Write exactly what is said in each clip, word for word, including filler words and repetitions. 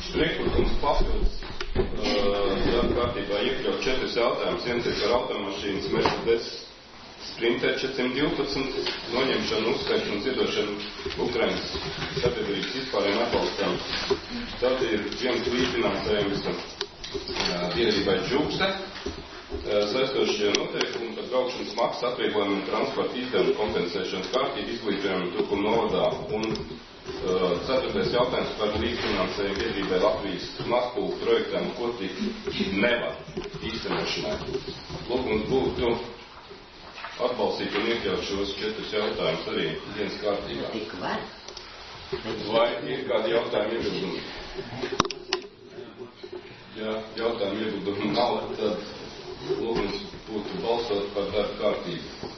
Priekšlikums papildus darba kārtībā iekļaut četrus jautājumus. Viens ir par automašīnas Mercedes Sprinter četri divpadsmit noņemšanu, uzskaišanu un ziedošanu Ukrainas sabiedrības vispārējiem atbalstam. Tad ir viens līdzfinansējums biedrībai Džukse, saistošie noteikumi par braukšanas maksas atvieglojumu un transporta izdevumu kompensēšanas kārtību izglītojumu Tukuma novadā. Un ceturtais jautājums par līdzfinansējumu biedrībai Latvijas mazpulku projektām, ko tik nevar īstenošanai. Lūgums būtu atbalstīt un iekļaut šos četrus jautājumus arī dienas kārtībā. Tik var? Vai ir kādi jautājumi iebildumi? Ja jautājumi iebildumi nav, tad lūgums būtu balsot par darba kārtību.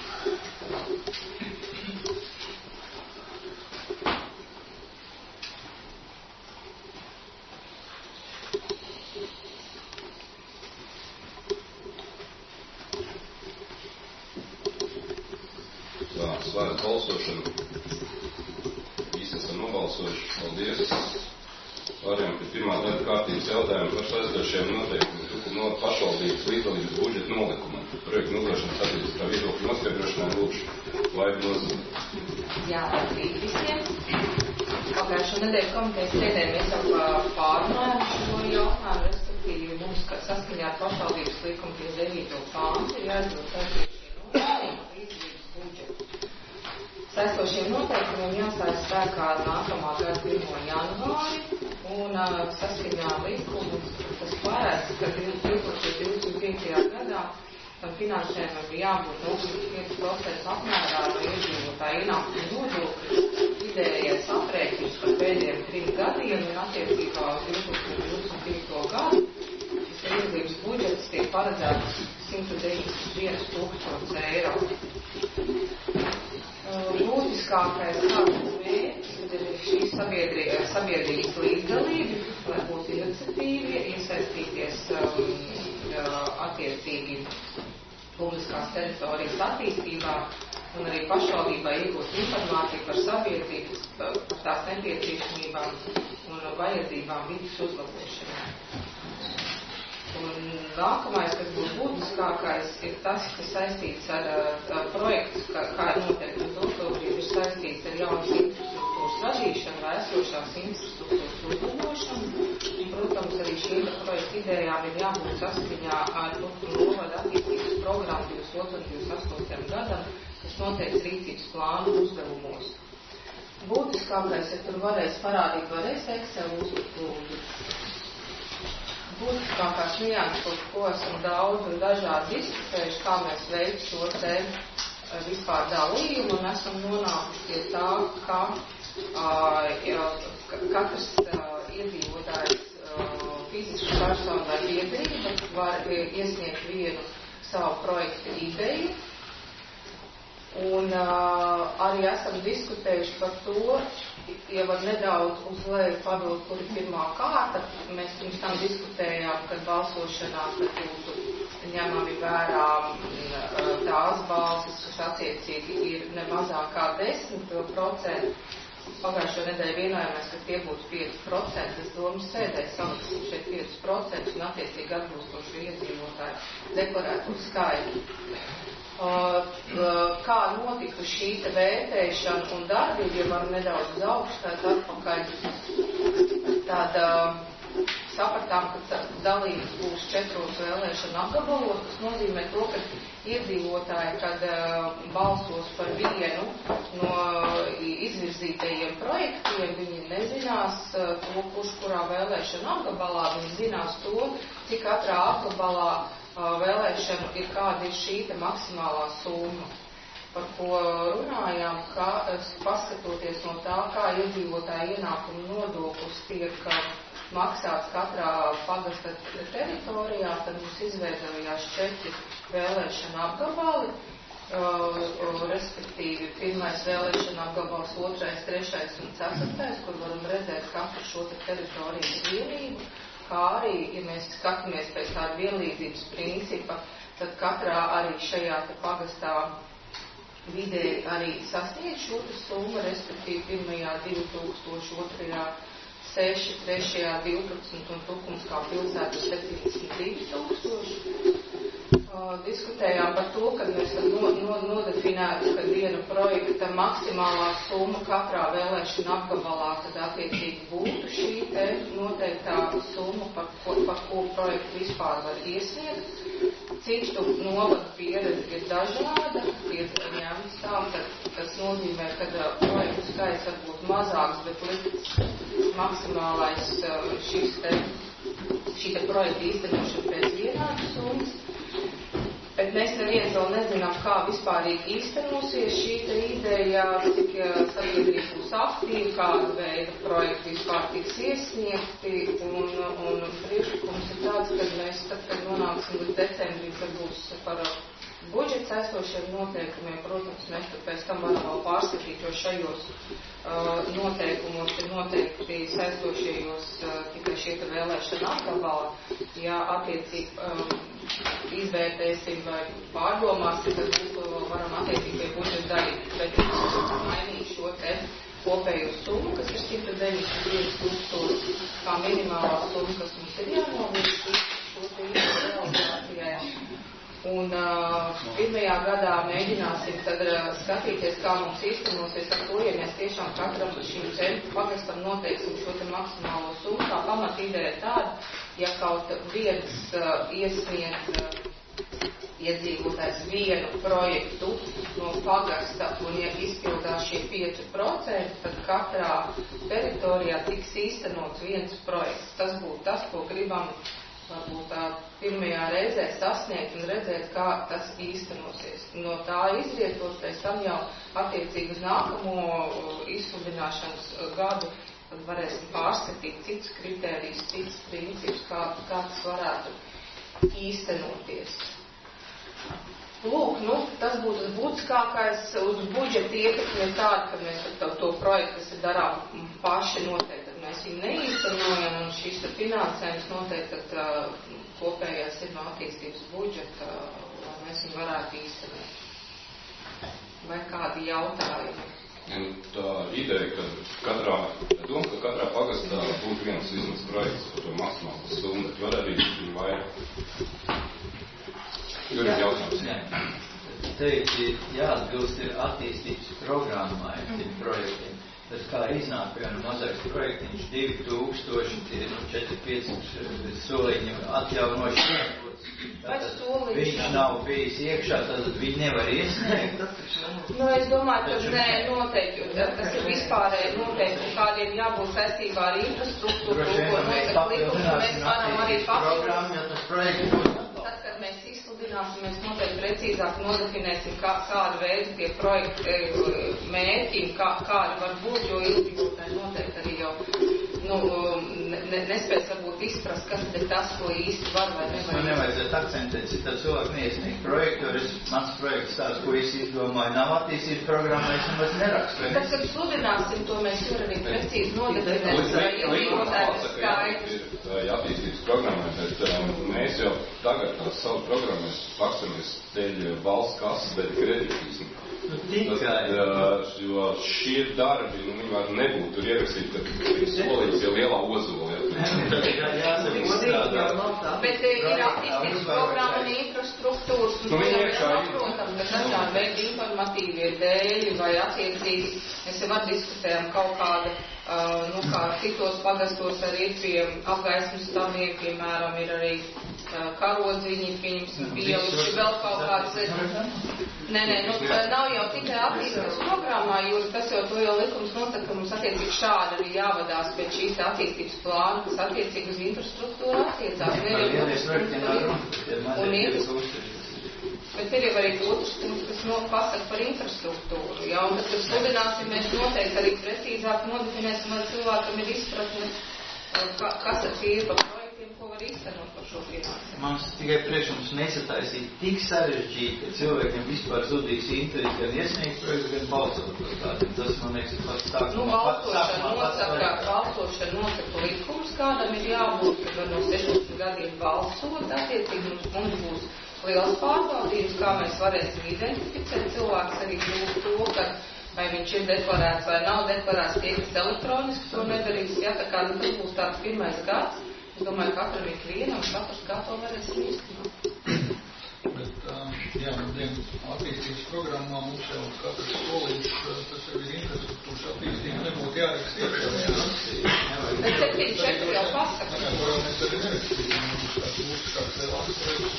Slēdz balsošanu. Visi esam nobalsojuši. Paldies. Pārējām pie pirmā darba kārtības jautājuma par saistošiem noteikumiem Tukuma novada pašvaldības līdzdalības budžeta nolikumam. Projektu nodrošināšanas sabiedriskā viedokļa noskaidrošanai lūkšu Laibu Nozaru. Jā, labrīt visiem. Pagājušo nedēļu komitejas sēdē mēs jau pārunājām šo jautājumu, respektīvi mums saskaņā ar pašvaldības likumu pie devīto pāntu ir jāizdod saistošie noteikumi līdzdalības budžetu. Saistošiem noteikumiem jāstājas spēkā nākamā gada pirmo janvāri, un uh, saskaņā likumu tas pārēdz, ka divtūkstoš divdesmit piektajā gadā tam finansējumam bija jābūt nulle komats pieci procenti apmērā no iedzīvotāju ienākumu nodokļu vidējais aprēķins par pēdējiem trim gadiem un attiecībā uz divtūkstoš divdesmit piekto gadu. Šis iedzīvības budžets tiek paredzēts simt deviņdesmit viens tūkstoši eiro. Būtiskākais kāds mērķis ir šīs sabiedrības, sabiedrības līdzdalība, lai būtu iniciatīvi, iesaistīties um, attiecīgi publiskās teritorijas attīstībā un arī pašvaldībā iegūt informāciju par sabiedrības, par tās nepieciešamībām un vajadzībām vidas uzlabošanai. Un nākamais, kas būs būtiskākais, ir tas, kas saistīts ar, ar projektus, kā, kā noteikti tūkstošiem ir saistīts ar jaunas infrastruktūras radīšanu vai esošās infrastruktūras uzlabošanu. Un, protams, arī šīm projektu idejām ir jābūt saskaņā ar Tukuma novada attīstības programmu divdesmit otrais un divdesmit astotais gadam, kas noteikts rīcības plānu uzdevumos. Būtiskākais, ja tur varēs parādīt, varēs Excel uzlūdzu. Būtiskākās nianses, par ko esam daudz un dažādi diskutējuši, kā mēs veikt šo te vispār dalījumu, un esam nonākuši pie tā, ka uh, katrs uh, iedzīvotājs uh, fizisku personu vai biedrība var iesniegt vienu savu projektu ideju, un uh, arī esam diskutējuši par to, ja var nedaudz uz leju pavilkt, kur ir pirmā kārta. Mēs pirms tam diskutējām, kad balsošanā, kad būtu ņemami vērā tās balsis, kas attiecīgi ir ne mazāk kā desmit procenti. Pagājušo nedēļu vienojāmies, ka tie būtu pieci procenti. Es domu sēdē saliksim šeit pieci procenti un attiecīgi atbilstošu iedzīvotāju deklarētu skaitu. Uh, uh, kā notika šī te vērtēšana un darbība, ja varam nedaudz uz augšu, tad atpakaļ tad uh, sapratām, ka dalības būs četros vēlēšanu apgabalos. Tas nozīmē to, ka iedzīvotāji, kad uh, balsos par vienu no izvirzītajiem projektiem, viņi nezinās uh, to, kurš kurā vēlēšanu apgabalā, viņi zinās to, cik katrā apgabalā vēlēšanu ir kāda ir šī maksimālā summa, par ko runājām, ka paskatoties no tā, kā iedzīvotāju ienākumu nodoklis tiek maksāts katrā pagasta teritorijā, tad mums izveidojās četri vēlēšana apgabali, uh, respektīvi pirmais vēlēšana apgabals, otrais, trešais un ceturtais, kur varam redzēt katru šo te teritorijas vienību. Kā arī, ja mēs skatāmies pēc tāda vienlīdzības principa, tad katrā arī šajā te pagastā vidēji arī sasniedz šo te summu, respektīvi pirmajā divi tūkstoši, otrajā seši, trešajā divpadsmit un Tukums kā pilsēta septiņdesmit divi tūkstoši. Uh, diskutējām par to, kad mēs no, no, nodefinētu, ka viena projekta maksimālā summa katrā vēlēšana apgabalā, tad attiecīgi būtu šī te noteiktā summa, par ko, par ko projektu vispār var iesniegt. Citu novadu pieredze ir dažāda, ir ņemts tā, ka tas nozīmē, ka uh, projektu skaits var būt mazāks, bet likts maksimālais uh, šis te, šī te projekta īstenošana pēc vienādas summas. Bet mēs neviens vēl nezinām, kā vispārīgi īstenosies šī te ideja, cik sabiedrība būs aktīva, kāda veida projekti vispār tiks iesniegti, un, un priekšlikums ir tāds, ka mēs, tad, kad nonāksim līdz decembrī, kad būs par budžets aizstošiem noteikumiem, protams, mēs tad pēc tam varam vēl pārskatīt, jo šajos uh, noteikumos ir noteikti saistošajos uh, tikai šie te vēlēšana apgabalā. Ja attiecīgi um, izvērtēsim vai pārdomāsim, tad būtu varam attiecīgi pie budžeta darīt, bet mainīt šo te kopējo summu, kas ir simt deviņdesmit pieci tūkstoši, kā minimālā summa, kas mums ir jānovirz šo te realizācijai. Un uh, pirmajā gadā mēģināsim tad uh, skatīties, kā mums īstenosies ar to, ja mēs tiešām katram šim centru pagastam noteiksim šo te maksimālo summu. Tā pamat ideja ir tāda, ja kaut viens uh, iesniedz uh, iedzīvotājs vienu projektu no pagasta un ja izpildās šie pieci procenti, tad katrā teritorijā tiks īstenots viens projekts. Tas būtu tas, ko gribam varbūt tā pirmajā reizē sasniegt un redzēt, kā tas īstenosies. No tā izrietot, pēc tam jau attiecīgi uz nākamo izsludināšanas gadu, tad varēsim pārskatīt citus kritērijus, citus principus, kā, kā tas varētu īstenoties. Lūk, nu, tas būtu tas būtiskākais uz budžeta ietekmi ir tāda, ka mēs to, to projektu, kas ir darām paši noteikti. Mēs viņu neīstenojam, un šīs finansējums noteikti tad uh, kopējās ir no attīstības budžeta, lai mēs viņu varētu īstenot. Vai kādi jautājumi? Tā ideja, ka katrā, doma, ka katrā pagastā būtu viens vismaz projekts par to maksimālu summu, bet var arī vairāk. Tur ir jautājums. Jā. Te ir jāatbilst ir attīstības programmai, ir projektiem. Bet kā iznāk, piemēram, mazāks projektiņš, divi tūkstoši, nu, četri pieci soliņu atjaunoši. Viņš nav bijis iekšā, tad viņi nevar iesniegt. Nu, es domāju, ka nē, noteikti, tas ir vispārēji noteikti, kādiem jābūt saistībā ar infrastruktūru, ko nosaka likums, mēs varam arī papildināt. Tad, kad mēs izsludināsim, mēs noteikti precīzāk nodefinēsim, kā, kāda veida tie projekti mērķi, kā, kādi var būt, jo iedzīvotāji noteikti arī jau nu, ne, nespēs varbūt izprast, kas ir tas, ko īsti var vai nevajag. Man nevajadzētu akcentēt, cik tā cilvēki neiesniegt projektu, jo es, mans projekts tāds, ko es izdomāju, nav attīstības programmā, es nemaz nerakstu. Tad, kad sludināsim to, mēs var arī precīzi nodefinēt, vai iedzīvotāji skaidrs. Attīstības programmai, bet um, mēs jau tagad tās savu programmu pakstamies dēļ valsts kases, dēļ kreditīzmu. Nu, tikai. Jo šie darbi, nu, viņi var nebūt tur ierakstīt, ka solīts jau lielā ozola. Bet ir attīstības programma un infrastruktūras, un to jau saprotam, ka dažādi veidi informatīvie dēļi vai attiecīgi, mēs jau var diskutējam kaut kāda, uh, nu, kā citos pagastos arī ir pie apgaismas stāviem, piemēram, ir arī uh, karodziņi, pieņemsim, pieliši vēl kaut kāds. Nē, nē, nu, nav jau tikai attīstības programmā, jo tas jau to jau likums nosaka, ka mums attiecīgi šādi arī jāvadās pēc šīs attīstības plāna, kas attiecīgi uz infrastruktūru attiecās. Un ir, bet ir jau arī otrs punkts, kas no, pasaka par infrastruktūru. Ja? Un tad, kad sludināsim, mēs noteikti arī precīzāk nodefinēsim, lai cilvēkam ir izpratne, kas ir par projektiem, ko var īstenot par šo finansējumu. Mums tikai priekšums nesataisīt tik sarežģīti, ka cilvēkiem vispār zudīs interesi gan iesniegt projektu, gan balsot par tādiem. Tas, man liekas, ir pats sākumā. Nu, balsošana nosaka, balsošana nosaka likums, kādam ir jābūt, ka no sešdesmit gadiem balsot, attiecīgi mums, mums būs liels pārbaudījums, kā mēs varēsim identificēt cilvēks arī būs to, ka vai viņš ir deklarēts vai nav deklarēts, tie, kas elektroniski to nedarīs, ja, tā kā nu, tas būs tāds pirmais gads, es domāju, katram ir viena, un katrs gadu to varēs īstenot. Bet, jā, attīstības programmā mums jau katrs skolīgs, tas jau ir infrastruktūras attīstība, nebūtu jāraksta iekšā. Bet septiņi četri jau pasaka. Jā, kurā mēs arī nerakstījām, mums kāds mūsu kāds vēl atstājums,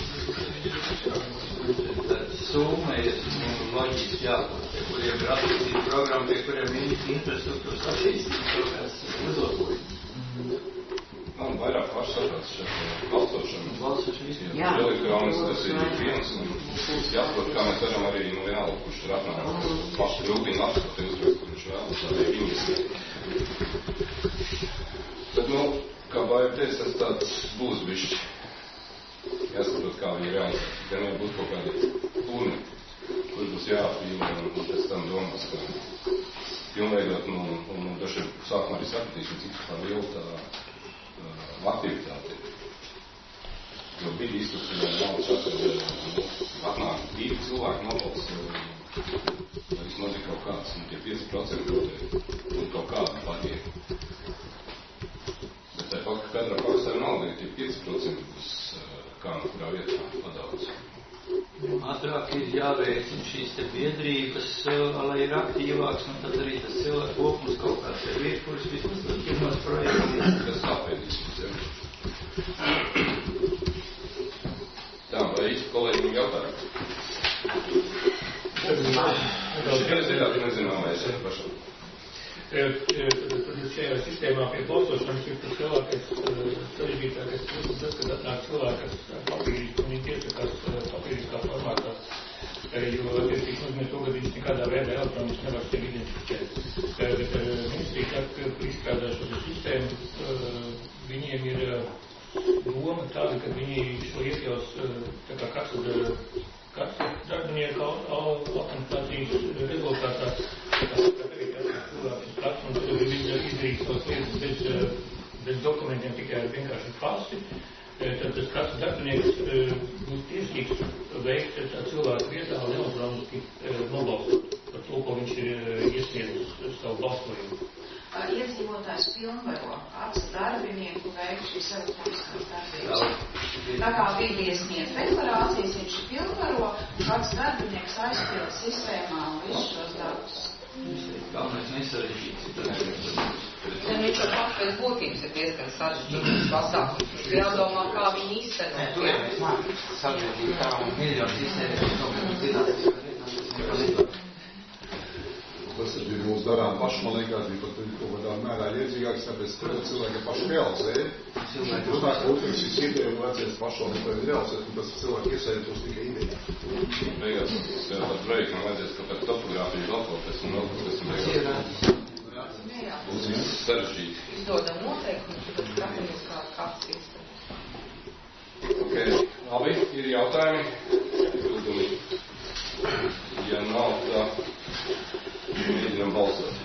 summa ir loģiski jābūt, kuriem ir attīstības programma, pie kuriem ir infrastruktūras attīstības kaut kāds uzlabojums. Man vairāk pašsaprats šeit balsošana. Balsošana. Jā. Elektronis tas ir viens, un jāprot, kā mēs varam arī, nu jā, kurš ir atnāk, paši grūtīgi apskatīt uzreiz, kurš vēl, arī viņas. Bet, nu, kā Baiba teica, tas tāds būs bišķi. Jāsaprot, kā viņi realizē. Gan jau būs kaut kādi plūni, kur būs jāapīmē, un pēc tam domās, ka pilnveidot, nu, un, un daži sākumā arī sapratīsim, cik tā liela tā aktivitāti. Jo bija izsaka, ka nav šādi, atnāk divi cilvēki nobalst, vai notika kaut kāds, un tie pieci procenti un kaut kāda patiek. Bet tā fakta, ka katrā paksā nav, tie pieci procenti būs kā no kurā vietā padaudz. Ātrāk ir jāveicina šīs te biedrības, lai ir aktīvāks, un tad arī tas cilvēku kopums kaut kāds ir viet, kurš vismaz tas pirmos projekts. Kas tāpēdīsums, ja? Tā, vai īsti kolēģiem jautājumu? Šies ir tādi nezināmais ar pašam. Tad šajā sistēmā pie balsošanas ir tas lielākais sarežģītākais, tas, kad atnāk cilvēki, kas papīrīs, un viņi tiesakās papīriskā formātā, jo attiecīgi nozīmē to, ka viņš nekādā veidā elektroniski nevar sevi identificēt. Bet ministrija, kad izstrādā šo sistēmu, viņiem ir doma tāda, ka viņi šo iekļaus tā kā katru katru darbinieku autentācijas rezultātā, kas tagad jāsaka cilvēks pats, un tad ir izdarīt savas lietas bez, bez dokumentiem tikai ar vienkārši pasti, tad tas katrs darbinieks būs tiesīgs veikt tā cilvēku vietā un elektroniski nobalstot par to, ko viņš ir iesniedzis savu balsojumu. Iedzīvotājs pilnvaro kāds darbinieku veikt šīs elektroniskās darbības. Tā kā viņi iesniedz deklarācijas, viņš pilnvaro, un kāds darbinieks aizpild sistēmā un visus šos darbus. Galvenais nesarežģīts. Ja viņš ar pats pēc būtības ir diezgan sarežģīts pasākums. Ir jādomā, kā viņi izseno. Tur jau mēs mākam sarežģīt kā un miljonu izsēdēt, kaut kā zinātnes. Tas ir mūsu darām paši, man liekas, bija pat kaut kādā mērā iedzīgāks, tāpēc, ka cilvēki paši realizēja. Cilvēki runā, ka otrs šis ideja vajadzēs pašām realizēt, un tas cilvēki iesaistos tikai ideja. Beigās, par projektu man vajadzēs kaut kādu topogrāfiju valkoties un vēl kaut kas beigās. Būs sarežģīti. Izdodam noteikumus, tad skatāmies, kā kāds izsaka. Ok, labi, ir jautājumi. Lūdumi. Ja nav, tā mēģinām balsot.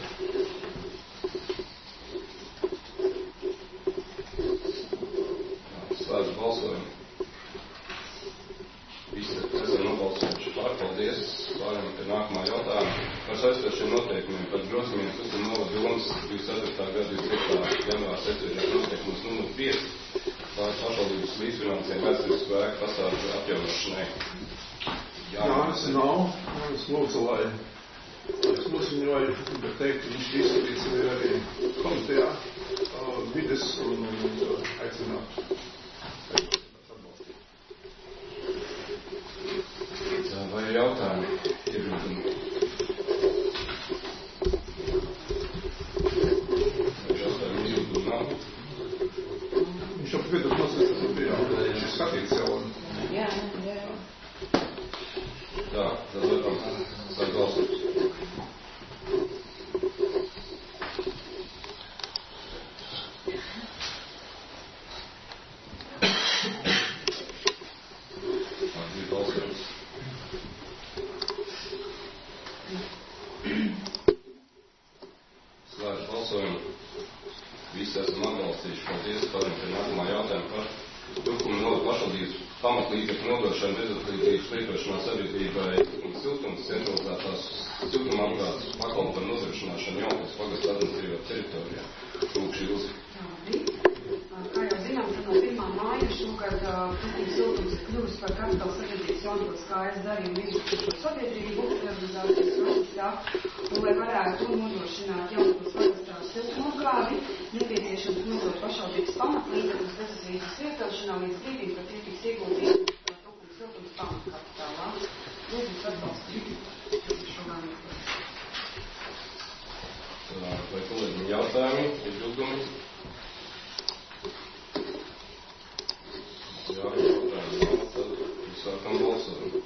Slēdzu balsojumu. Visi esam nobalsojuši pār. Paldies. Pārējām pie nākamā jautājuma. Par saistošiem noteikumiem par grozījumiem Kusuma novada domas divdesmit ceturtā gada divdesmit piekta janvāra secinājumu noteikumus numur pieci pār pašvaldības līdzfinansējumu vēsturisku ēku fasāžu atjaunošanai. Jānis nav, es lūdzu, lai es noziņoju, bet teikt, ka viņš izskatīts arī komitejā vides un aicināt. Vai jautājumi iebildumi? Vai jautājumi iebildumi nav? Viņš jau piedat nosacīt, ka bija, viņš ir skatīts jau. Jā, jā. Tā, tad varam sāk balsot. Atzīd balsojums. Slēdz balsojumu. Visi esam atbalstījuši. Paldies. Pārējām pie nākamā jautājuma par Turkumu novada pašvaldības pamatlīdzekļu nodošanu bezatbildības lietošanā sabiedrībai un siltums centralizētās siltuma apgādes pakalpojumu nodrošināšanu Jaunpils pagasta administratīvā teritorijā. Lūk, šī uzvara. Kā jau zinām, tad no pirmā māja šogad Tukums siltums ir kļuvis par kapitāla sabiedrības Jaunpils kājas darījumu izdarīšu sabiedrību organizācijas procesā, un lai varētu nodrošināt Jaunpils pagastā siltuma apgādi, nepieciešams nodot pašvaldības pamatlīdzekļus bezatbildības lietošanā līdz brīdim, kad tie tiks ieguldīti Tukums siltums pamatkapitālā. Lūdzu, atbalstīt šo lēmumu. Vai kolēģi jautājumi, iebildumi? Jā, jautājumi nav, tad sākam balsojumu.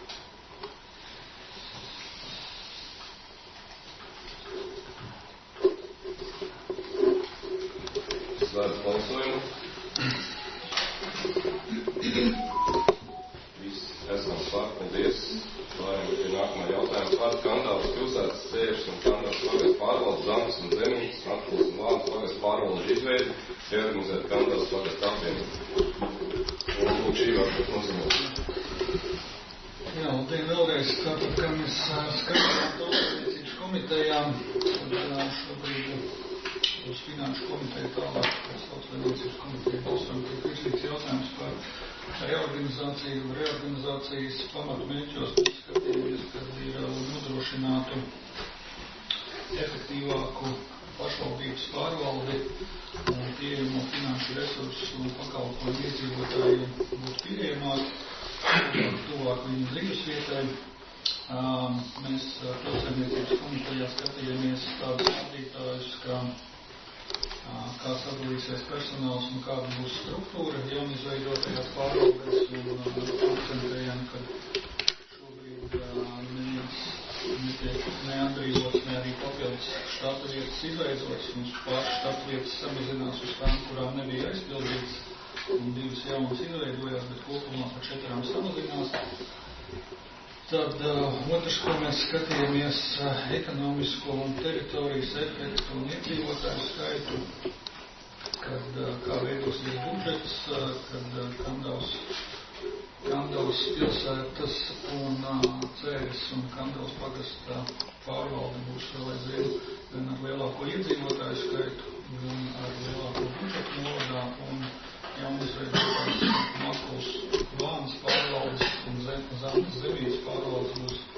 Slēdz balsojumu. Visi esam pār, paldies. Pārējām pie nākamā jautājuma. Pār Kandavas pilsētas sēžas un Kandavas pagasts pārvaldes Zantas un Zemītes, Matkulas un Lānas pagasts pārvaldes izveidi, reorganizēt Kandavas pagasts apvienu. Un lūk šī vakar nozīmēt. Jā, labdien vēlreiz. Tātad, kā mēs skatījām tautsveicības komitejām, tad šobrīd uz finanšu komiteju tālāk, pēc tautsveicības komiteju balsojam, tiek virzīts jautājums par reorganizāciju. Reorganizācijas pamatmērķos mēs skatījamies, kad ir nodrošinātu efektīvāku pašvaldības pārvaldi un pieejamo finanšu resursu un pakalpojumu iedzīvotājiem būtu pieejamāk, tuvāk viņu dzīvesvietai. Mēs tautsveicības komitejā skatījāmies tādus vadītājus, kā kā sadalīsies personāls un kāda būs struktūra jaunizveidotajās pārvaldēs, un akcentējam, ka šobrīd neviens netiek neatbrīvots, ne arī papildus štatu vietas izveidots, mums pāris štatu vietas samazinās uz tām, kurām nebija aizpildīts, un divas jaunas izveidojās, bet kopumā par četrām samazinās. Tad uh, otrs, ko mēs skatījāmies, uh, ekonomisko un teritorijas efektu un iedzīvotāju skaitu, kad uh, kā veidosies budžets, uh, kad uh, Kandavas, Kandavas pilsētas un uh, Cēres un Kandavas pagasta pārvalde būs vēl aizvien gan ar lielāko iedzīvotāju skaitu, gan ar lielāko budžetu novadā un jaunizveidotās Matkulas Lānas pārvaldes un Zantas Zemītes pārvaldes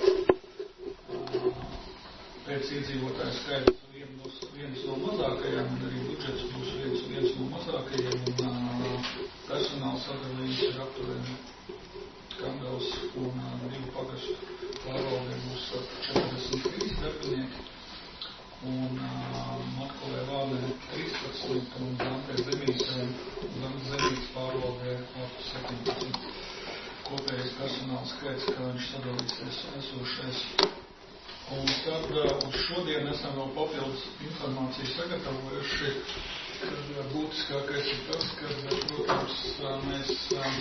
būs pēc iedzīvotāju skaits viens, viens no mazākajām, un arī budžets būs viens, viens no mazākajiem, un personāla sadalījums ir aptuveni Kandavas un divu pagastu pārvaldē būs četrdesmit trīs darbinieki, un uh, Matkulē Lānē trīspadsmit un Zantē Zemītē, Zantas Zemītes pārvaldē ap septiņpadsmit. Kopējais personāla skaits, kā viņš sadalīsies esošais. Un tad uh, uz šodien esam vēl papildus informāciju sagatavojuši, kad būtiskākais ir tas, ka, protams, mēs uh,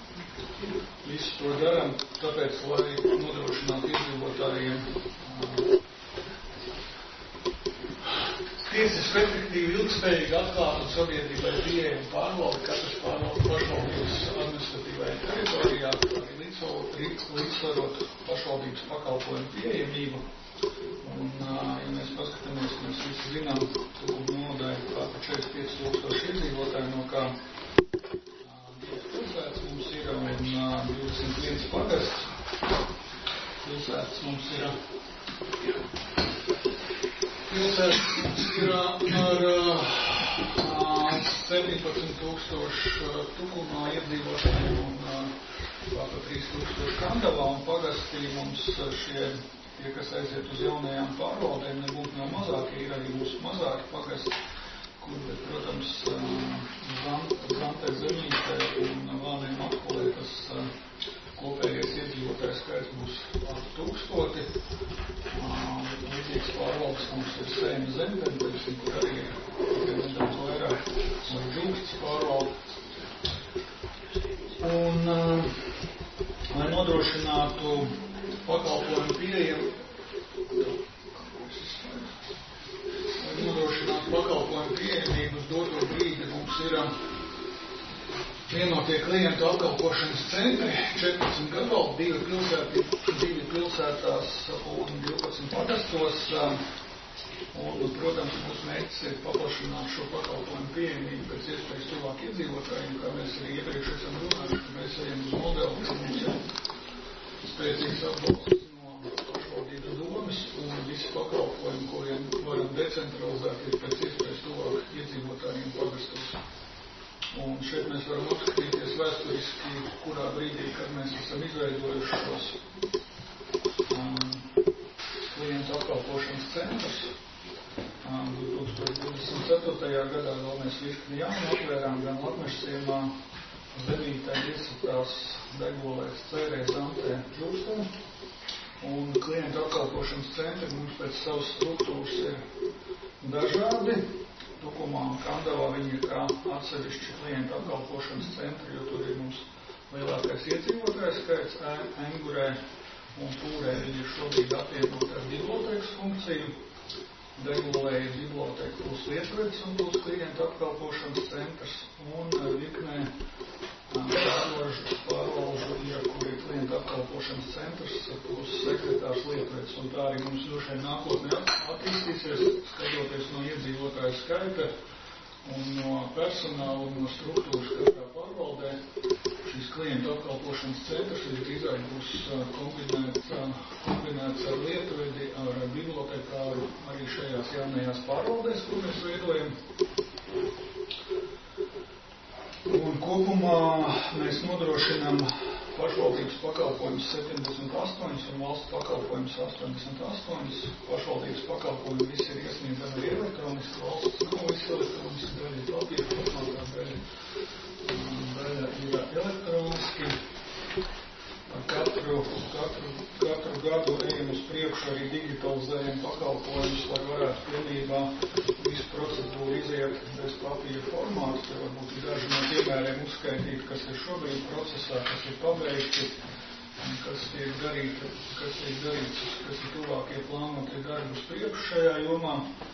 visu to darām, tāpēc, lai nodrošinātu iedzīvotājiem uh, tiesisku efektīvi, ilgspējīgi atklāt un sabiedrībai pieejamu pārvaldi, katras pārvaldes pašvaldības administratīvajā teritorijā, arī līdzsvarot pašvaldības pakalpojumu pieejamību. Un, ja mēs paskatāmies, mēs visi zinām, Tukuma nodaļa pār četrdesmit pieci tūkstoši iedzīvotāji, no kā divas pilsētas mums ir un divdesmit viens pagasts. Pilsētas mums ir Pilsētas mums ir ar uh, septiņpadsmit tūkstoši Tukumā iedzīvotājiem un uh, trīs tūkstoši Kandavā, un pagastī mums šie, tie, kas aiziet uz jaunajām pārvaldēm, nebūtu nav mazākie, ir arī mūsu mazāki pagasti, kur, bet, protams, uh, Zantē Zemītē un Lānē Matkulē tas uh, kopējais iedzīvotājs skaits būs ap tūkstoti. Līdzīgs pārvaldes mums ir Sēma Zemdeni, kur arī ir nedaudz vairāk un Džūksts pārvalde. Un, lai nodrošinātu pakalpojumu pieejamu, lai nodrošinātu pakalpojumu pieejamību uz doto brīdi, mums ir vienotie klientu apkalpošanas centri, četrpadsmit gabaldi, divi, pilsēti, divi pilsētās un divpadsmit pagastos. Un, protams, mūsu mērķis ir paplašināt šo pakalpojumu pieejamību pēc iespējas tuvāk iedzīvotājiem, kā mēs arī iepriekš esam runājuši, ka mēs ejam uz modeli, ka mums ir spēcīgs atbalsts no pašvaldību domas un visi pakalpojumi, kuriem varam decentralizēt, ir pēc iespējas tuvāk iedzīvotājiem pagastos. Un šeit mēs varam apskatīties vēsturiski, kurā brīdī, kad mēs esam izveidojuši šos um, klientu apkalpošanas centrus. divtūkstoš ceturtajā gadā vēl mēs virkni jaunu atvērām gan Latmešciemā, Zemītē, Iesatās, Degolēs, Cērē, Zantē, Žurstē. Un klientu apkalpošanas centri mums pēc savas struktūras ir dažādi. Tukumā un Kandavā viņi ir kā atsevišķi klientu apkalpošanas centri, jo tur ir mums lielākais iedzīvotājs skaits, Engurē un Pūrē viņi ir šobrīd apvienot ar bibliotēkas funkciju. Degulē ir biblioteka plus Lietuvietis un plus klientu apkalpošanas centrs un virknē pārvalžu, pārvalžu ir, kur ir klientu apkalpošanas centrs plus sekretārs Lietuvietis. Un tā arī mums droši vien nākotnē attīstīsies, skatoties no iedzīvotāju skaita un no personāla un no struktūras katrā pārvaldē. Šis klientu apkalpošanas centrs visdrīzāk būs kombinēts, kombinēts ar Lietuvedi, ar bibliotekāru arī šajās jaunajās pārvaldēs, ko mēs veidojam. Un kopumā mēs nodrošinām pašvaldības pakalpojumus septiņdesmit astoņi un valsts pakalpojumus astoņdesmit astoņi. Pašvaldības pakalpojumi visi ir iesniedzami arī elektroniski, valsts nav visi elektroniski, daļa ir papīra formātā, daļa, daļa ir elektroniski. Katru, katru, katru gadu ejam uz priekšu arī digitalizējam pakalpojumus, lai varētu pilnībā visu procedūru iziet bez papīra formātu. Te varbūt ir daži no piemēriem uzskaitīt, kas ir šobrīd procesā, kas ir pabeigti, kas tiek darīti, kas tiek darīts, kas ir tuvākie plānotie darbi uz priekšu šajā jomā.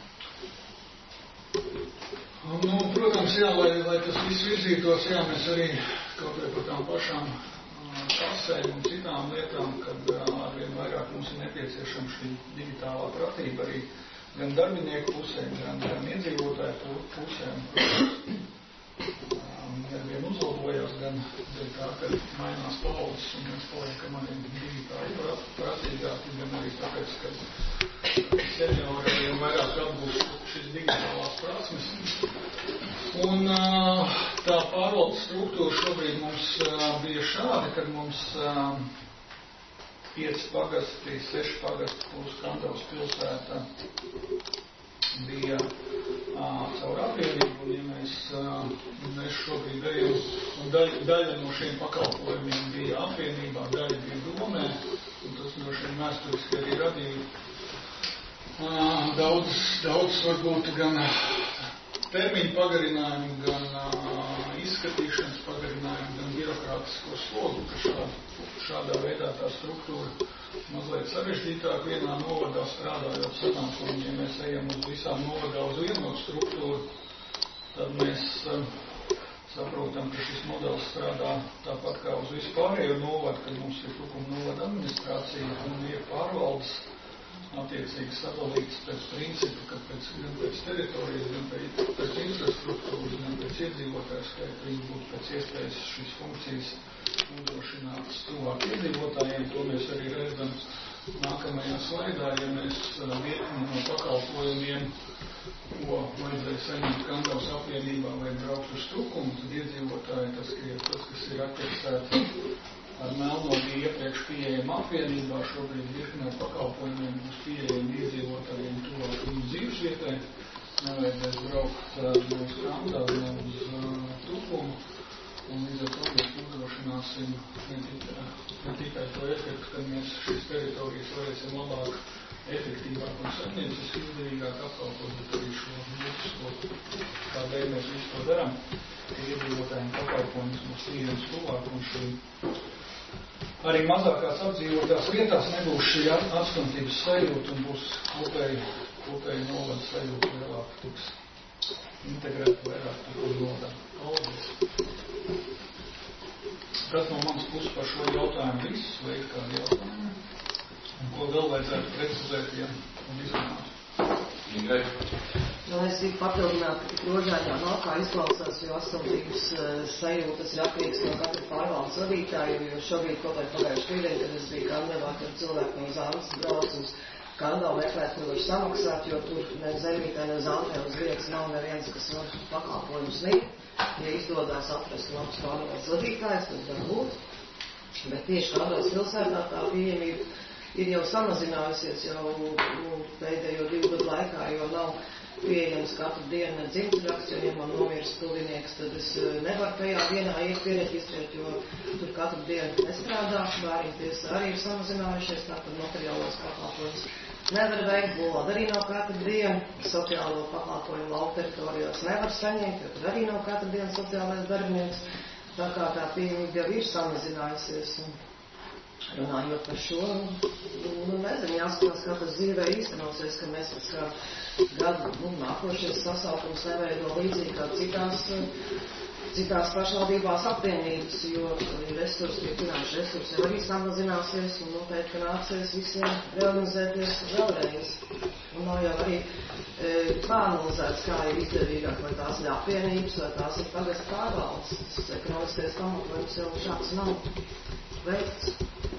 Un, nu, protams, jā, lai, lai tas viss virzītos, jā, mēs arī kaut vai par tām pašām kasēm un citām lietām, kad arvien vairāk mums ir nepieciešama šī digitālā pratība arī gan darbinieku pusēm, gan, gan iedzīvotāju pusēm. Gan vien uzlabojās, gan tā, ka mainās paudzes un mēs paliekam arī digitāli pratīgāki, gan arī tāpēc, ka seniori arvien vairāk atgūst šīs digitālās prasmes. Un tā pārvaldes struktūra šobrīd mums bija šāda, kad mums pieci pagasti, seši pagasti plus Kandavas pilsēta bija caur apvienību, un ja mēs, mēs šobrīd ejam, un daļa, daļa no šiem pakalpojumiem bija apvienībā, daļa bija domē, un tas no šiem vēsturiski arī radīja daudz, daudz varbūt gan termiņu pagarinājumu, gan uh, izskatīšanas pagarinājumu, gan birokrātisko slogu, ka šādā, šādā veidā tā struktūra mazliet sarežģītāk vienā novadā strādājot sanāk, un ja mēs ejam uz visām novadā uz vienotu struktūru, tad mēs uh, saprotam, ka šis modelis strādā tāpat kā uz vispārējo novadu, kad mums ir Tukuma novada administrācija un ir pārvaldes attiecīgi sadalīts pēc principu, ka pēc, gan pēc teritorijas, gan pēc, pēc infrastruktūras, gan pēc iedzīvotāju skaita viņi būtu pēc iespējas šīs funkcijas nodrošinātas tuvāk iedzīvotājiem. To mēs arī redzam nākamajā slaidā, ja mēs virkni no pakalpojumiem, ko vajadzēja saņemt Kandavas apvienībā vai braukt uz Tukumu, tad iedzīvotāji tas, tas kas ir attiecēts ar melno bija iepriekš pieejama apvienībā, šobrīd virknē pakalpojumiem būs pieejami iedzīvotājiem tuvāk viņu dzīvesvietai. Nevajadzēs braukt uh, uz Kandavu, ne uz uh, Tukumu, un līdz ar to mēs nodrošināsim ne tikai, ne tikai to efektu, ka mēs šīs teritorijas varēsim labāk, efektīvāk un saimnieciski izdevīgāk apkalpot, bet arī šo būtisko, kādēļ mēs visu to darām, ka iedzīvotājiem pakalpojums būs pieejams tuvāk un šī arī mazākās apdzīvotās vietās nebūs šī atstumtības sajūta un būs kopēji, kopēji novada sajūta lielāk, tiks integrēt vairāk tur novada. Paldies! Tas no manas puses par šo jautājumu viss, vai ir kādi jautājumi? Un ko vēl vajadzētu precizēt, ja un izrunāt? Ingrid? Nu, es gribu papildināt, ka tik rožāņā nav kā izklausās, jo asumtības uh, sajūtas ir atkarīgs no katra pārvaldes vadītāja, jo šobrīd kaut vai pagājuši piedien, kad es biju Kandavā, kad cilvēki no Zāles brauc uz Kandavu meklēt, kur var samaksāt, jo tur ne Zemītē, ne Zālē uz vietas nav neviens, kas var pakalpojumus sniegt. Ja izdodās atrast labs pārvaldes vadītājs, tad var būt. Bet tieši kādos pilsētā tā pieejamība ir jau samazinājusies jau nu, pēdējo divu gadu laikā, jo nav pieejams katru dienu ne dzimtsraksts, jo, ja man nomirst tuvinieks, tad es nevaru tajā dienā iet pieregistrēt, jo tur katru dienu nestrādā, bērniņu tiesa arī ir samazinājušies, tātad materiālos pakalpojumus nevar veikt, bulādi arī nav katru dienu, sociālo pakalpojumu lauku teritorijās nevar saņemt, jo tur arī nav katru dienu sociālais darbinieks, tā kā tā pieejamība jau ir samazinājusies. Un runājot par šo, nu, nezinu, jāskatās, kā tas dzīvē īstenosies, ka mēs pēc kā gadu, nu, nākošies sasaukums neveido līdzīgi kā citās, citās pašvaldībās apvienības, jo resursi, tie finanšu resursi jau arī samazināsies un noteikti, ka nāksies visiem reorganizēties vēlreiz. Un nav jau arī e, pāranalizēts, kā ir izdevīgāk, vai tās ir apvienības, vai tās ir pagastu pārvaldes. Tas ekonomiskais pamatojums jau šāds nav veikts.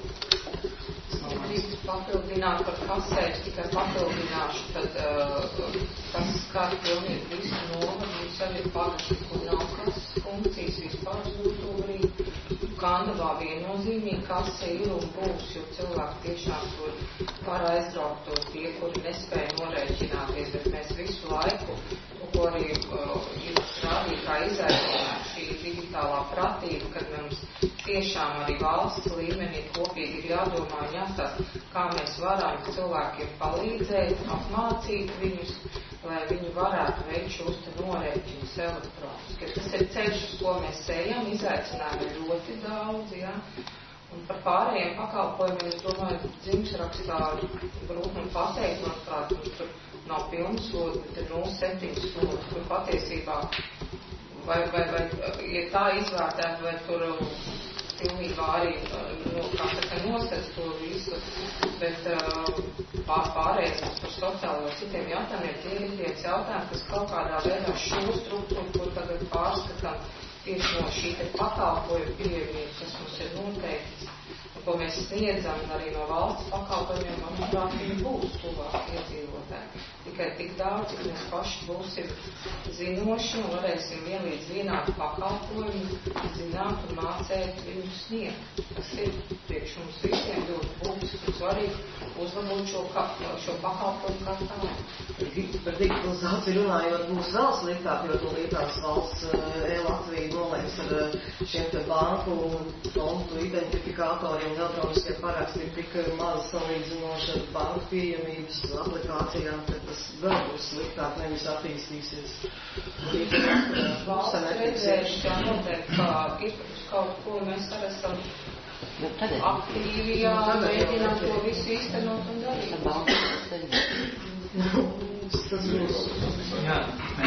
Ja drīkst papildināt par kasēs, tikai papildināšu, tad uh, tas skar pilnīgi visu novadu, mums arī ir pagaši, kur nav kases funkcijas vispār Zūtūrī. Kandavā viennozīmīgi kase ir un būs, jo cilvēki tiešām tur var aizbraukt to tie, kuri nespēja norēķināties, bet mēs visu laiku, ko arī uh, ir rādīja kā izaicinājuši šī digitālā pratība, kad mums tiešām arī valsts līmenī kopīgi ir jādomā un jāstāsta, kā mēs varam cilvēkiem palīdzēt, apmācīt viņus, lai viņi varētu veikt šos te norēķinus elektroniski. Tas ir ceļš, uz ko mēs ejam, izaicinājumi ir ļoti daudz, jā. Un par pārējiem pakalpojumiem, es domāju, dzimtsrakstā grūti man pateikt, manuprāt, mums tur nav pilns sodu, bet ir nulle septiņi sodu, kur patiesībā vai, vai, vai ir tā izvērtēt, vai tur pilnībā arī, nu, kā saka, nosēc to visu, bet pār, pārējais par sociālo citiem jautājumiem, tie ir viens jautājumi, kas kaut kādā veidā šo struktūru, kur tagad pārskatām tieši no šī te pakalpojumu pieejamības, kas mums ir noteikts, ko mēs sniedzam arī no valsts pakalpojumiem, manuprāt, viņi būs tuvāk iedzīvotāji. Tikai tik daudz, cik mēs paši būsim zinoši un varēsim vienlīdz vienādu pakalpojumu, zināt un mācēt viņu sniegt. Tas ir priekš mums visiem ļoti būtiski un svarīgi uzlabot šo, šo pakalpojumu kā tādu. Par digitalizāciju runājot, būs vēl sliktāk, jo to lietās valsts e-Latvija nolēms ar šiem te banku kontu identifikatoriem un elektroniskie paraksti ir tik maz salīdzinoši ar banku pieejamības aplikācijām, ka tas vēl būs sliktāk, nevis attīstīsies. Valsts redzēšana noteikti, kā ir kaut ko mēs arī esam aktīvi, jā, mēģinām to visu īstenot un darīt. Tas būs. Jā,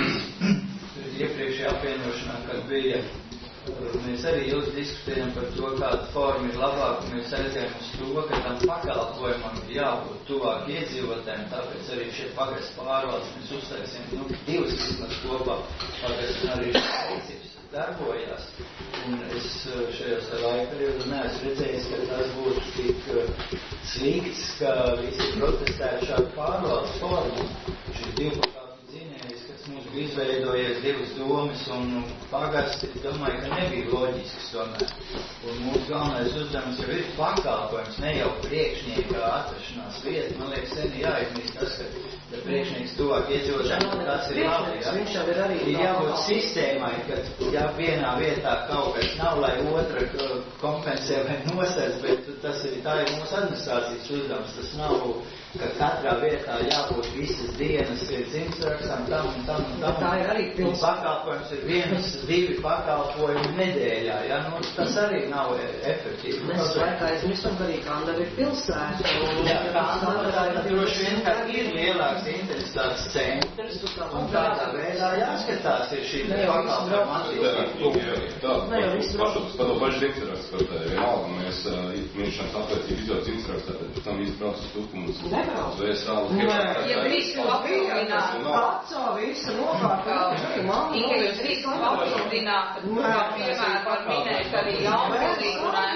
mēs iepriekšējā apvienošanā, kad bija, mēs arī jūs diskutējam par to, kāda forma ir labāka, mēs aizējām uz to, ka tam pakalpojumam ir jābūt tuvāk iedzīvotājiem, tāpēc arī šie pagastu pārvaldes mēs uztaisījām, nu, divas vismaz kopā pagastu un arī princips darbojās. Un es šajos laika periodos neesmu redzējis, ka tas būtu tik slikts, ka visi protestētu šādu pārvaldes formu. Šis divpakāpju dzinējs, kas mums bija izveidojies divas domas un pagasti, domāju, ka nebija loģisks tomēr. Un mūsu galvenais uzdevums jau ir pakalpojums, ne jau priekšnieka atrašanās vieta. Man liekas, sen jāizmīst tas, ka ja priekšnieks tuvāk iedzīvotājiem, tas ir labi. Viņš jau ir arī ir jābūt sistēmai, ka ja vienā vietā kaut kas nav, lai otra kompensē vai nosēdz, bet tas ir, tā ir mūsu administrācijas uzdevums. Tas nav, ka katrā vietā jābūt visas dienas dzimtsrakstam, tam un tam un tam. Tā ir arī un pakalpojums ir viens, divi pakalpojumi nedēļā, ja? Nu, tas arī nav efektīvi. Mēs laikā aizmirstam, ka arī Kandava ir pilsēta. Jā, Kandava droši vien, ka ir lielāks intensitātes centrs, un tādā veidā jāskatās ir šī pakalpojuma attīstība. Tā, Ne jau pašu, par to pašu dzimtsrakstu, par tā vienalga, mēs mīšanas apliecību izdot dzimtsrakstā, tad pēc tam izbrauc uz tukumus, uz vēsālu. Ja visu papildināt, Vecā visa nopārta, Inga, jūs visu papildināt, tad, piemēram, var minēt arī jaunpilīgu un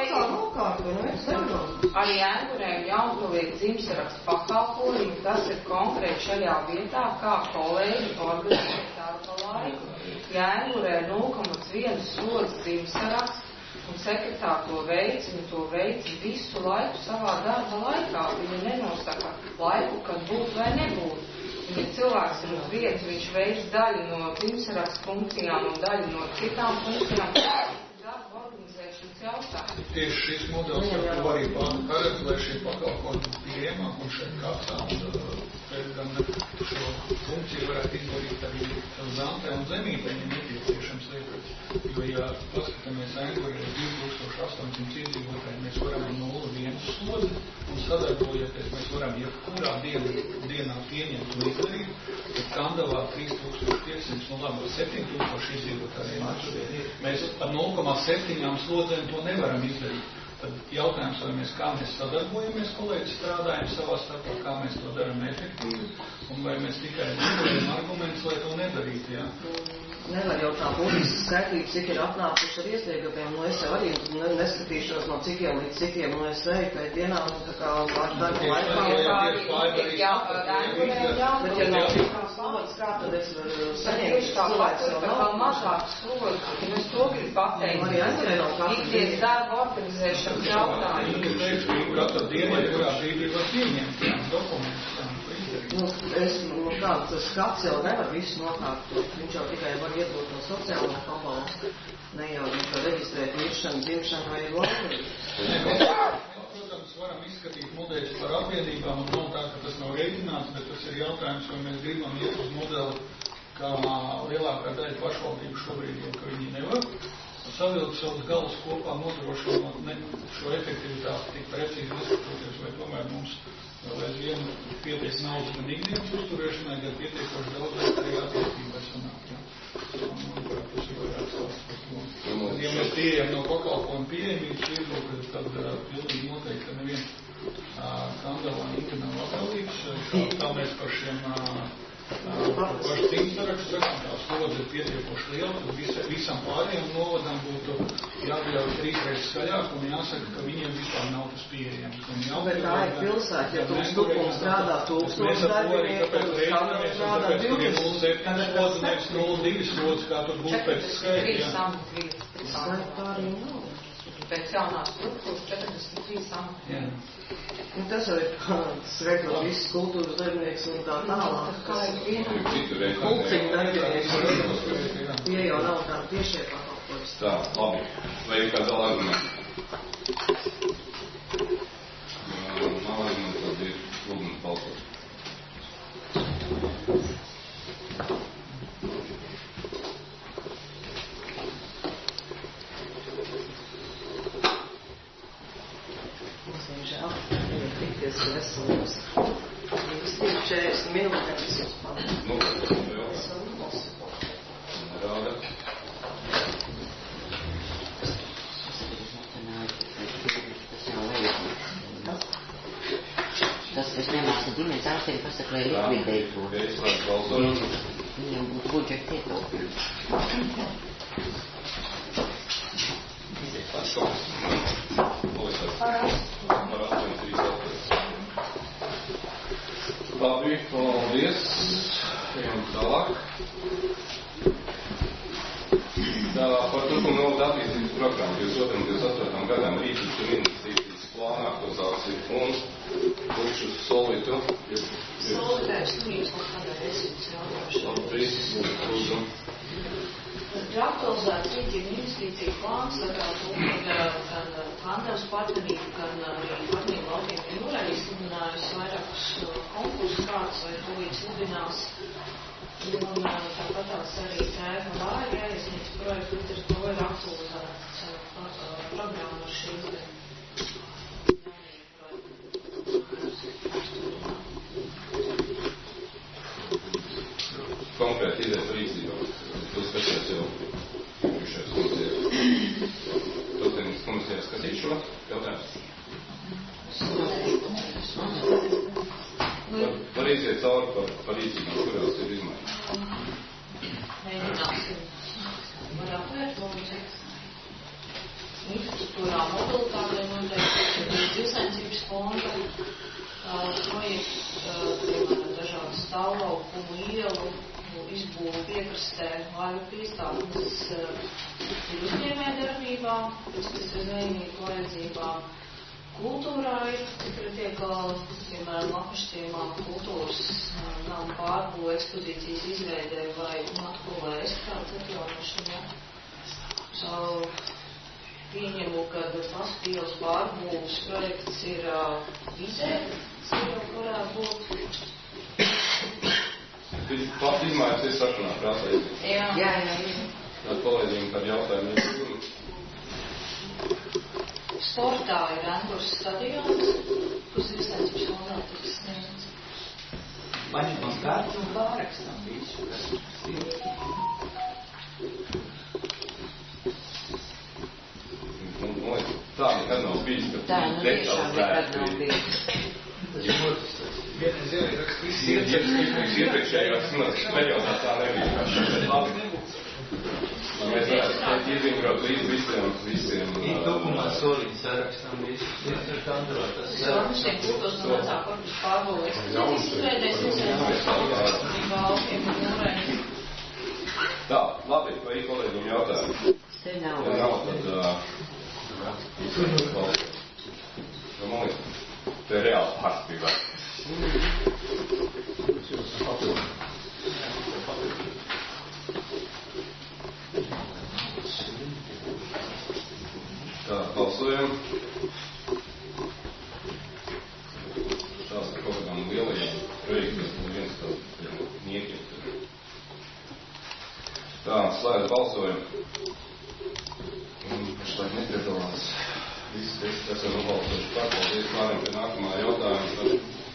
ēngurēju. Arī ēngurēju un jaunpilīgu dzimtsrakstu pakalpojumu, tas ir konkrēti šajā vietā, kā kolēģi organizē darba laiku. Ja ēngurē nulle komats viens sods dzimtsaraksts, un sekretāri to veic, viņi to veic visu laiku savā darba laikā. Viņi nenosaka laiku, kad būt vai nebūt. Ja cilvēks ir uz vietas, viņš veic daļu no dzimtsarakstu funkcijām un daļu no citām funkcijām, darba organizēšanas jautājumi. Tieši šis modelis, ko arī paredz, lai šie pakalpojumi pieejamāk un šeit kaktā un gan šo funkciju varētu izdarīt arī Zantē un Zemītē, ja nepieciešams lietot. Jo, ja paskatāmies ēngurē divi tūkstoši astoņsimt iedzīvotāji, mēs varam nulle viens slodzi un sadarbojoties, mēs varam jebkurā dienā, dienā pieņemt un izdarīt, tad Kandavā trīs tūkstoši piecsimt, nu labi, septiņi tūkstoši iedzīvotāji. Mēs ar nulle komats septiņi slodzēm to nevaram izdarīt. Tad jautājums, vai mēs kā mēs sadarbojamies, kolēģi strādājam savā starpā, kā mēs to darām efektīvi, un vai mēs tikai nedarām argumentus, lai to nedarītu, jā? Nevar jau tā būtiski skaitīt, cik ir atnākuši ar iesniegumiem, no es jau arī neskatīšos no cikiem līdz cikiem, no es eju pēc dienām, tā kā ar darbu laikā. Jā, bet ja nav tikās slodzes, kā tad es varu saņemt cilvēks jau nav? Vēl mazāk slodzes, un es to gribu pateikt. Ikdienas darba organizēšanas jautājumi. Katru dienu, kurā brīdī var pieņemt dokumentus. Nu, es, nu kā, tas skats jau nevar visu nokārtot. Viņš jau tikai var iedot no sociālo pabalstu. Ne jau viņš var reģistrēt miršanu, dzimšanu vai laulību. Protams, varam izskatīt modeļus par apvienībām, un nav tā, ka tas nav rēķināts, bet tas ir jautājums, vai mēs gribam iet uz modeli, kā lielākā daļa pašvaldību šobrīd, jo ka viņi nevar savilkt savus galus kopā, nodrošinot šo efektivitāti tik precīzi neskatoties, vai tomēr mums vēl aizvien pietiek naudas gan ikdienas uzturēšanai, gan pietiekoši daudz arī attīstībai sanāk. Manuprāt, tas ir vairāk stāsts par to. Ja mēs pieejam no pakalpojumu pieejamības viedokļa, tad uh, pilnīgi noteikti, ka neviens uh, Kandavā Inga nav atbildīgs, kā, kā mēs par šiem uh, par pašu dzimtsarakstu sakām, tā slodze ir pietiekoši liela, tad visa, visam pārējiem novadam būtu jābļauj trīsreiz skaļāk un jāsaka, ka viņiem vispār nav tas pieejams. Bet tā ir pilsēta, ja tūks tukums strādā tūkstoši darbinieku, tad Kandavā strādā divdesmit. nulle septiņi slodze, nevis nulle divi slodze, kā tur būtu pēc skaita. Tā arī nav. Pēc jaunās struktūras četrdesmit trīs amati. Un tas jau ir sveikot visus kultūras darbinieks un tā tālāk. Kā ir vienam? Kulciņu darbinieks. Tie jau nav tā tiešie pakalpojums. Tā, labi. Vai ir kāds vēl arguments? Nav arguments, tad ir lūgums balsot. Tikties veselības. Jūs ir četrdesmit minūtes jūs palīdz. Nu, Rāda. Tas, kas nemāca ģimenes ārstiem, pasaka, lai likvidēt to. Es varu balsot. Viņam būtu budžeta ietaupījums. Atšķos. Par astoņi trīs Labi, paldies. Ejam tālāk. Tā, par turpinu novada attīstības programmu divdesmit otram un divdesmit astotajam gadam rīcības un investīcijas plāna aktualizācija un lūkšu Solitu. Solitājs studijas kaut kādā esības jautāšana. Labi, lūdzu. Ir aktualizēts rīcību investīciju plāns, sakāt, un gan Kandavas partnerību, gan arī partnerību Latviju jūrā izsludinājusi vairākus konkursus kāds vai tūlīt sludinās. Un tāpat tās arī tēma vāja jāiesniedz projektu, līdz ar to ir aktualizēts programma ar šīs konkrēti ideja par rīcību. Tas pēc jau priekšējās funkcijas. balsošanā. Jautājums. Var, var iziet cauri par, par rīcībām, kurās ir izmaiņas. Mēģināsim. Var apvērt lūdzu. Infrastruktūrā mobilitātei noteikti dzīvsaimniecības fonda projekts, piemēram, dažādu stāvlaukumu, ielu, izbūvu piekrastē, laivu piestātnes ir uzņēmējdarbībā, pēc tas ir zvejnieku vajadzībām. Kultūrai, tiekal, piemēram, Lapašciemā kultūras nav pārbūve ekspozīcijas izveidē vai matkulē estādes atjaunošanā. Pieņemu, ka paspīles pārbūves projekts ir vizē, tas jau varētu būt. Pat izmaiņas ir sarkanā krāsā. Jā, jā, jā. Tad kolēģiem par jautājumiem. Sportā ir Angurs stadions, kas ir saistības fondā tiks sniegts. Paņemam kārtu un pārakstam visu, kas ir. Tā nekad nav bijis, ka tā nu tiešām nekad nav bijis. Iepriekšējās periodā tā nebija. Mēs varētu iezingrot līdz visiem, visiem. Ir dokumā solīt sarakstam visu. Ir kandrot tas saraksts. Šeit būtos no vecā korpus pārbūvēs. Tas izveidēs visiem valkiem un mūrēm. Tā, labi, vai ir kolēģiem jautājumi? Te nav. Ja nav, tad... Man liekas, te ir reāls pārspīvā. Tā, balsojam. Tās ir kaut kādām lielajām projektiem, un viens kaut niekiem. Tā, slēdz balsojam. Un pašlaik nepiedalās. Visi, visi, kas ir nobalsojuši par, paldies, pārējiem pie nākamā jautājuma.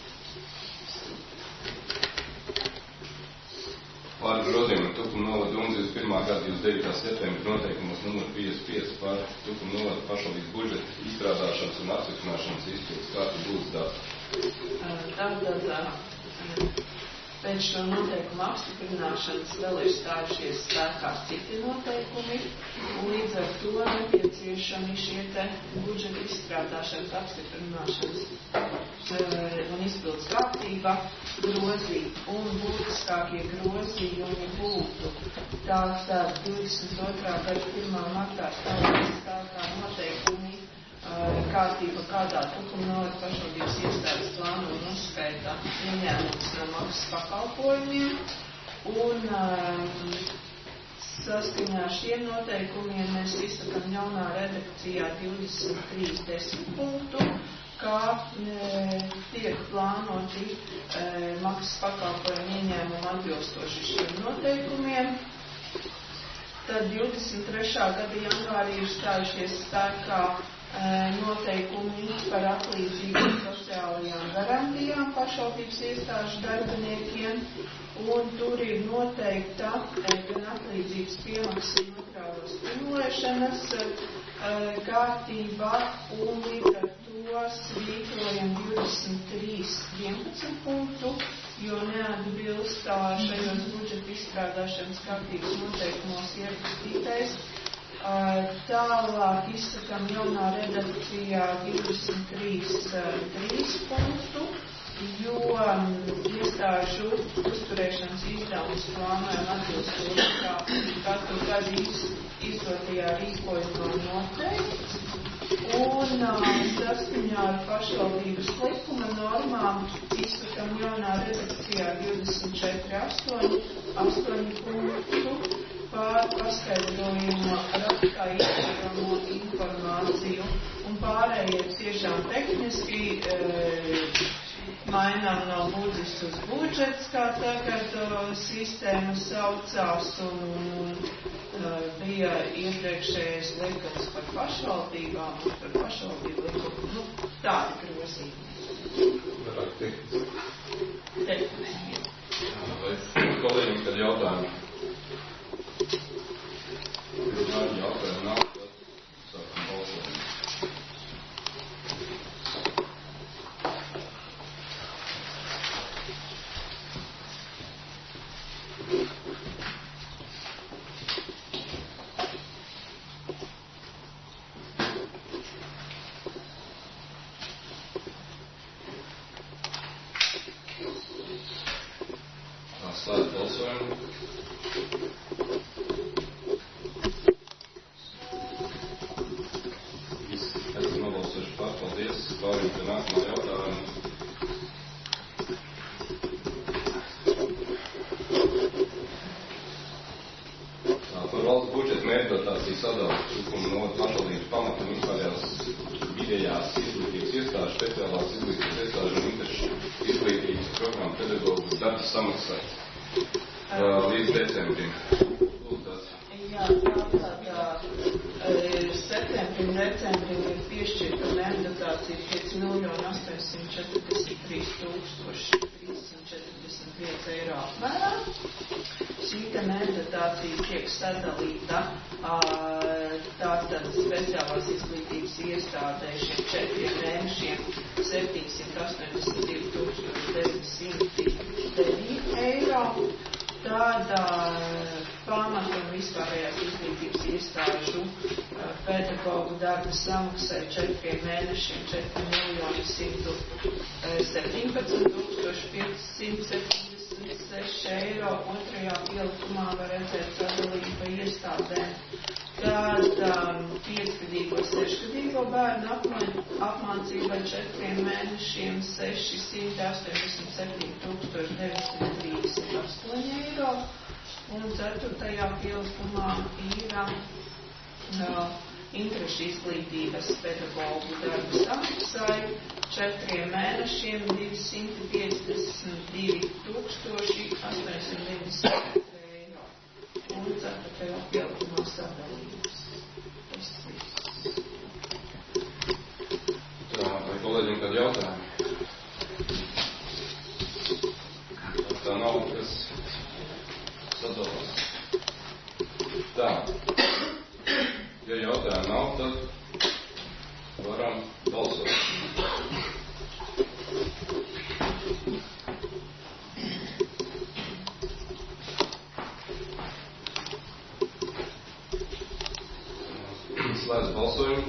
Par grozījumu Tukuma novada Dundzības pirmā gada divdesmit devītā septembra noteikumos numur piecdesmit pieci par Tukuma novada pašvaldības budžeta izstrādāšanas un apstiprināšanas izpildes kārtu būs data. Tātad pēc šo noteikumu apstiprināšanas vēl ir stājušies spēkā citi noteikumi, un līdz ar to nepieciešami šie te budžeta izstrādāšanas, apstiprināšanas un izpildes kārtība grozīt, un būtiskākie grozījumi būtu. Tātad divdesmit otrā gada pirmā martā stāvās spēkā noteikumi kārtība, kādā Tukuma novada pašvaldības iestādes plāno un uzskaita ieņēmumus no maksas pakalpojumiem, un um, saskaņā ar šiem noteikumiem mēs izsakam jaunā redakcijā divdesmit trīs desmit punktu, kā e, tiek plānoti e, maksas pakalpojumu ieņēmumu atbilstoši šiem noteikumiem. Tad divdesmit trešā gada janvārī ir stājušies spēkā noteikumi par atlīdzību sociālajām garantijām pašvaldības iestāžu darbiniekiem, un tur ir noteikta gan atlīdzības piemaksas un otrādo stimulēšanas kārtība, un līdz ar to svītrojam divdesmit trīs vienpadsmit punktu, jo neatbilst šajos budžeta izstrādāšanas kārtības noteikumos ierakstītais. Tālāk izsakam jaunā redakcijā divdesmit trīs trīs punktu, jo iestāžu uzturēšanas izdevumus plānojam atbilstoši kā katru gadu izdotajā rīkojumā noteikts. Un saskaņā ar pašvaldības likuma normām izsakam jaunā redakcijā divdesmit četri astoņi punktu par paskaidrojumu rakstā izsakamo informāciju, un pārējie tiešām tehniski e, mainām no budžets uz budžets, kā tagad o, sistēma saucās, un, un e, bija iepriekšējais likums par pašvaldībām, un par pašvaldību likumu, nu, tādi grozījumi. Varāk tehniski. Tehniski. Vai kolēģiem, kad jautājumi? Jautājumu nav, tad sākam balsot. jautājumu? Esmu nobalsojuši par. Paldies. Pārējiem pie nākamā jautājuma. Par valsts budžeta mērķdotāciju sadalu trūkumu no pašvaldības pamata un vispārējās vidējās izglītības iestāžu, speciālās izglītības iestāžu un interešu izglītības programmu pedagogu darba samaksai līdz decembrim. Lūdzu. Jā, tātad septembrim, decembrim ir piešķirta mērķdotācija pieci miljoni astoņsimt četrdesmit trīs tūkstoši trīssimt četrdesmit viens eiro apmērā. Šī te mērķdotācija tiek sadalīta tātad speciālās izglītības iestādē šiem četriem mēnešiem septiņsimt astoņdesmit divi tūkstoši deviņsimt deviņi eiro. Tāda pamata un vispārējās izglītības iestāžu pedagogu darba samaksai četriem mēnešiem četri miljoni simt septiņpadsmit tūkstoši piecsimt septiņdesmit seši eiro. Otrajā pielikumā var redzēt sadalību pa iestādēm. Tāda piecgadīgo, sešgadīgo bērnu apmācībai četriem mēnešiem sešsimt astoņdesmit septiņi tūkstoši deviņsimt trīsdesmit astoņi eiro. Un ceturtajā pielikumā ir uh, interešu izglītības pedagogu darba samaksai četriem mēnešiem divsimt piecdesmit divi tūkstoši astoņsimt deviņdesmit eiro. Un ceturtajā pielikumā sadalījums. Tas viss. Tā, vai kolēģiem kādi jautājumi? Tā nav, kas sadalās. Tā. Ja jautājumu nav, tad varam balsot. Slēdz balsojumu.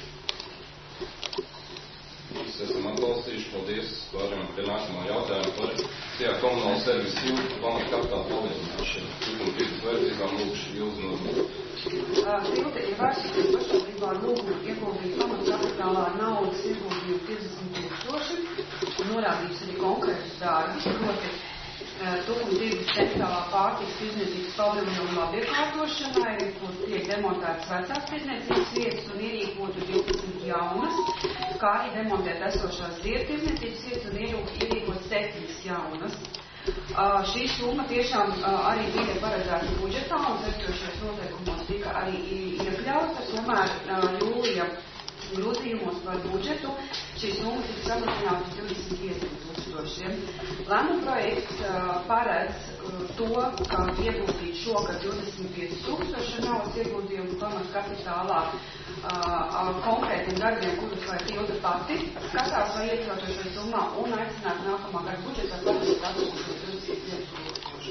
Visi esam atbalstījuši. Paldies. Varam pie nākamā jautājuma par tajā komunāla servisa tiltu pamata kapitāla palielināšanu. Tikuma tirgus vajadzībām lūkšu Ilzi no Tilta ir vērsties pašvaldībā lūgumu ieguldīt pamata kapitālā naudas ieguldījumu piecdesmit tūkstoši un norādījis arī konkrētus darbus, proti Tukuma tirgus centrālā pārtikas tirdzniecības paviljoņu labiekārtošanai, kur tiek demontētas vecās tirdzniecības vietas un ierīkotu divpadsmit jaunas, kā arī demontēt esošās ziedu tirdzniecības vietas un ierīkot septiņas jaunas. Uh, šī summa tiešām uh, arī bija paredzēta budžetā un sekojošajos noteikumos tika arī iekļauta, tomēr uh, jūlija grozījumos par budžetu šī summa tika samazināta uz divdesmit pieciem tūkstošiem. Lēmuma projekts uh, paredz uh, to, ka ieguldīt šogad divdesmit pieci tūkstoši naudas ieguldījumu pamata kapitālā uh, uh, konkrētiem darbiem, kurus vai Tilda pati skatās vai iekļaut šajā summā un aicināt nākamā gada budžetā paredzēt atpūšos divdesmit pieci tūkstoši.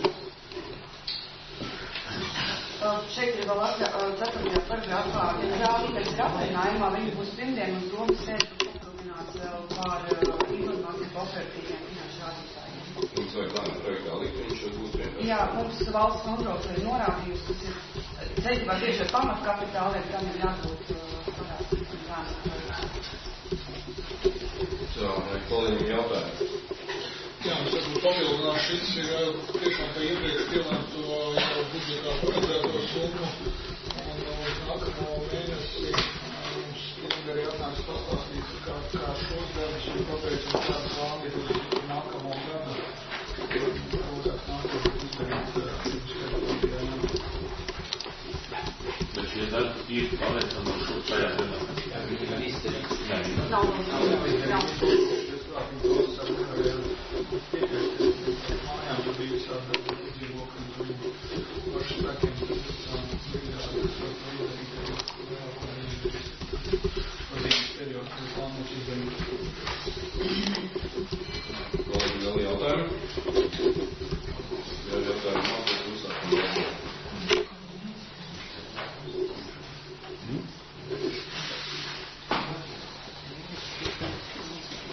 Uh, šeit ir vēl ceturtajā paragrāfā, ja rādītais ir apvienājumā, viņi būs pirmdien uz domas sēdi papildināts vēl par uh, informāciju par operatīviem finanšu rādītājiem. Mums vajag lēmēt projektā likt, viņš jau būs vienkārši. Jā, mums valsts kontrole ir norādījusi, kas ir ceļībā tieši ar pamatkapitāliem, tam ir jābūt uh, parādīt un lēmēt. Tā, vai kolēģiem jautājumi? Jā, es varbūt papildināt, šis ir tiešām pa iepriekš pielēmto budžetā paredzēto summu, un uz nākamo mēnesi mums Ilga arī atnāks pastāstīt, kā, kā šos darbus un kāpēc un kādu plānu ir uz nākamo gadu. Lūdzu, nākot izdarīt Bet šie darbi ir paliekami no šo šajā dienā. Jā, viņi ir izdarīti. Nav, nav, nav. Mājām tur bija visādi dzīvokļi, un paši spēkiem tur bija pazīmes periodu, kur plānots izdarīt. Kolēģi, vēl jautājumi? Ja jautājumi nav, tad uzsākam balsot.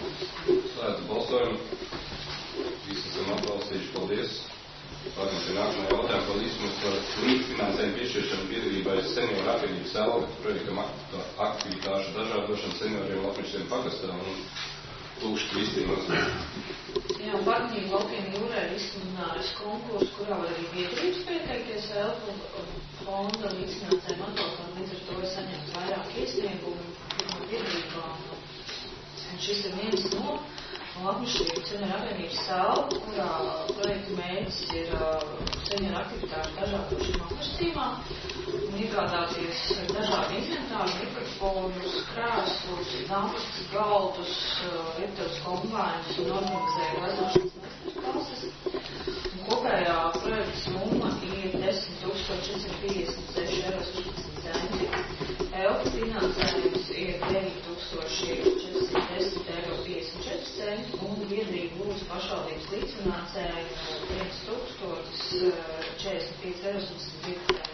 Slēdz balsojumu. Visi esam atbalstījuši. Paldies. Pārējiem pie nākamā pašvaldības Elga projektam aktivitāšu dažādošana senioriem Latviešiem pagastā un lūkšu Kristīnu uzmanību. Jā, partnību Laukiem jūrē ir izsludinājis konkursu, kurā var arī biedrības pieteikties Elga fonda līdzfinansējuma atbalstam, līdz ar to ir saņemts vairāk iesniegumu no biedrībām. Un šis ir viens no Latviešiem senioru apvienības Elga, kurā projekta mērķis ir senioru aktivitāšu dažādošana attīstībā un iegādāties dažādi inventāri, mikrofonus, krēslus, napas, galdus, reptevas kombāņus un organizēja ražošanas meistarklases. Kopējā projekta summa ir desmit tūkstoši četrsimt piecdesmit seši eiro sešpadsmit centi. Elga finansējums ir deviņi tūkstoši četrsimt desmit eiro piecdesmit četri centi un biedrība lūdz pašvaldības līdzfinansējumu viens tūkstotis četrdesmit pieci eiro septiņdesmit divi centi.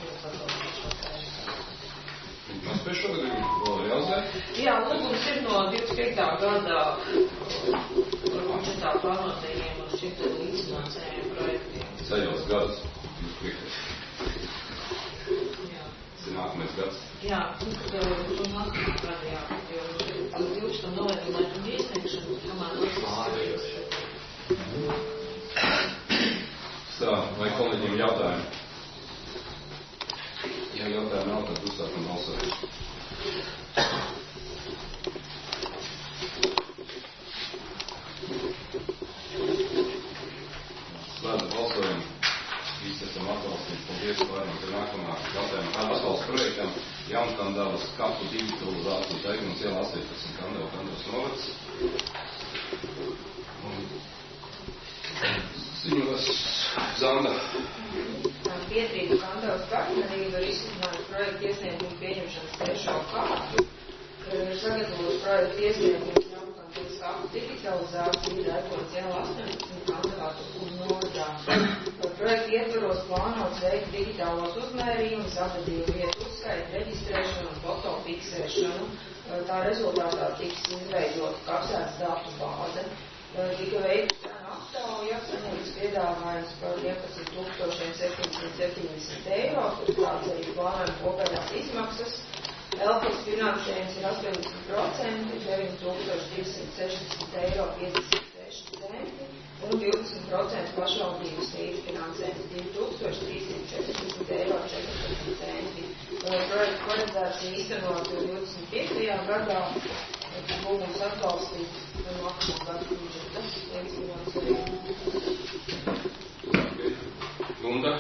Mēs pēc šogad vēl realizēt? Jā, lūgums ir no divdesmit piektā gada budžetā plānotajiem un šiem līdzfinansējumiem projektiem. Ceļos gads, divdesmit piektais. Jā. Tas ir nākamais gads. Jā, un nākamā gada, jā, jo divdesmit novērtinājumu iesniegšanu, kamēr līdzfinansējums. Tā, vai kolēģiem jautājumi? Ja jautājumi nav, tad uzsākam balsot. Slēdzu balsojumu. Visi esam atbalstīgi. Paldies pārējiem pie nākamā jautājuma. Atbalsts projektam Jaunkandavas kapu digitalizācijas Eigums iela astoņpadsmit Kandava Kandavas novads. Ziņos Zanda. Biedrība Kandavas partnerība ir izsludinājusi projektu iesniegumu pieņemšanas trešo kārtu. Ir sagatavots projektu iesniegumu Jaunkandavas kapu digitalizāciju Eigums iela astoņpadsmit Kandavā un novadā. Projektu ietvaros plānots veikt digitālos uzmērījumus, atradījumu vietu uzskaitu, reģistrēšanu un fotofiksēšanu. Tā rezultātā tiks izveidota kapsētas datu bāze. Tika veikta aptauja, saņemts piedāvājums par vienpadsmit tūkstoši septiņsimt septiņdesmit eiro, tur tāds arī plānojam kopējās izmaksas. Elpas finansējums ir astoņdesmit procenti, deviņi tūkstoši divsimt sešdesmit eiro piecdesmit seši centi un divdesmit procenti pašvaldības līdzfinansējums divi tūkstoši trīssimt četrdesmit eiro četrdesmit centi. Projektu paredzēts īstenot divdesmit piektajā gadā. Lūgums atbalstīt no nākamā gada budžeta līdzfinansējumu. Lunda?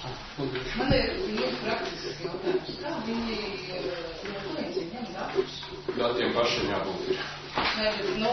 Man ir viens praktisks jautājums. Kā viņi no kolēģiem ņem datus? Datiem pašiem jābūt ir. Nē, no,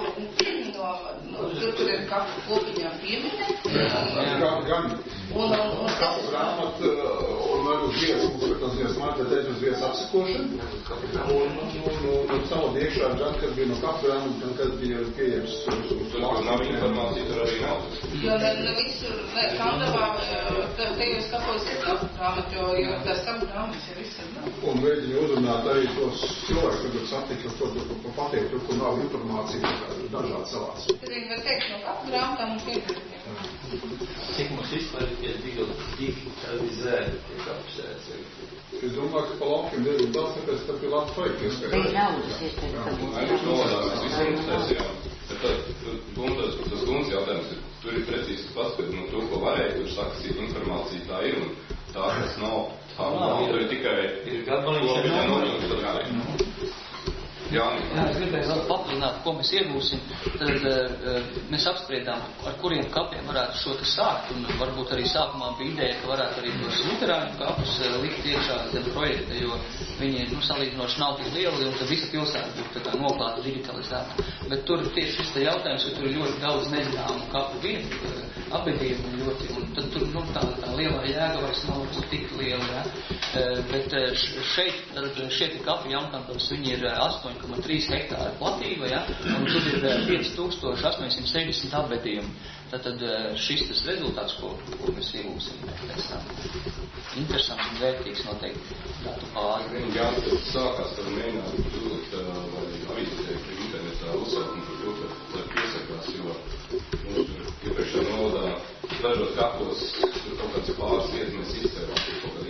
no, no, tur, tur ir kapu kopiņām piemine. Gan, gan. Un, un, un, kapu grāmat, un vai uz vietas, mums, ka tas viens mārķa teikt uz vietas apsekošanu. Un, un, un, un savod iekšā gan, kad bija no kapu grāmat, gan, kad bija pieejams uz, uz tur, kur nav informācija, tur arī nav. Jo ne, ne visur, ne, Kandavā, tajos kapos ir kapu grāmat, jo, jo tās kapu grāmatas ir visur nav. Un mēģina uzrunāt arī tos cilvēkus, kad satiktu to, to, to pateikt, tur, kur nav informācija dažādi savās. Tad viņi var teikt no kapu grāmatām un piekristiem. Cik mums vispār ir digitalizēti tiek apsēts? Es domāju, ka pa laukiem diezgan daudz, tāpēc tā pie Latvijas vajag iespējas. Bija naudas iespējas. Ainuši novadā mēs visi investēsījām. Bet tad, gundas, tas gundas jautājums ir, tur ir precīzi pats, ka nu, to, ko varēja, tur saka, informācija tā ir, un tā, kas nav, tā nav, tur ir tikai kopiņā noņemts, tad kā. Jā, Jā, es gribēju vēl papildināt, ko mēs iegūsim. Tad uh, mēs apspriedām, ar kuriem kapiem varētu šo te sākt, un varbūt arī sākumā bija ideja, ka varētu arī tos luterāņu kapus uh, likt iekšā zem projekta, jo viņi, nu, salīdzinoši nav tik lieli, un tad visa pilsēta būtu tā kā noklāta digitalizēta. Bet tur tieši šis te jautājums, ka tur ir ļoti daudz nezināmu kapu vietu, uh, abedījumu ļoti, un tad tur, nu, tā, tā lielā jēga vairs nav tik liela, jā. Uh, bet uh, šeit, tad šie te kapi Jaunkandavas, viņi ir astoņi komats trīs hektāri platība, ja, un tur ir pieci tūkstoši astoņsimt sešdesmit abedījumi. Tātad šis tas rezultāts, ko, ko mēs iegūsim pēc tam. Interesants un vērtīgs noteikti datu pāri. Jā, tas sākās, tad mēģināt tūlīt, vai avīzēt internetā uzsākt un par to, ka lai piesakās, jo mums tur iepriekšā novadā dažos kapos tur kaut kāds pāris vietas mēs izcēlām, tur kaut kāda informācija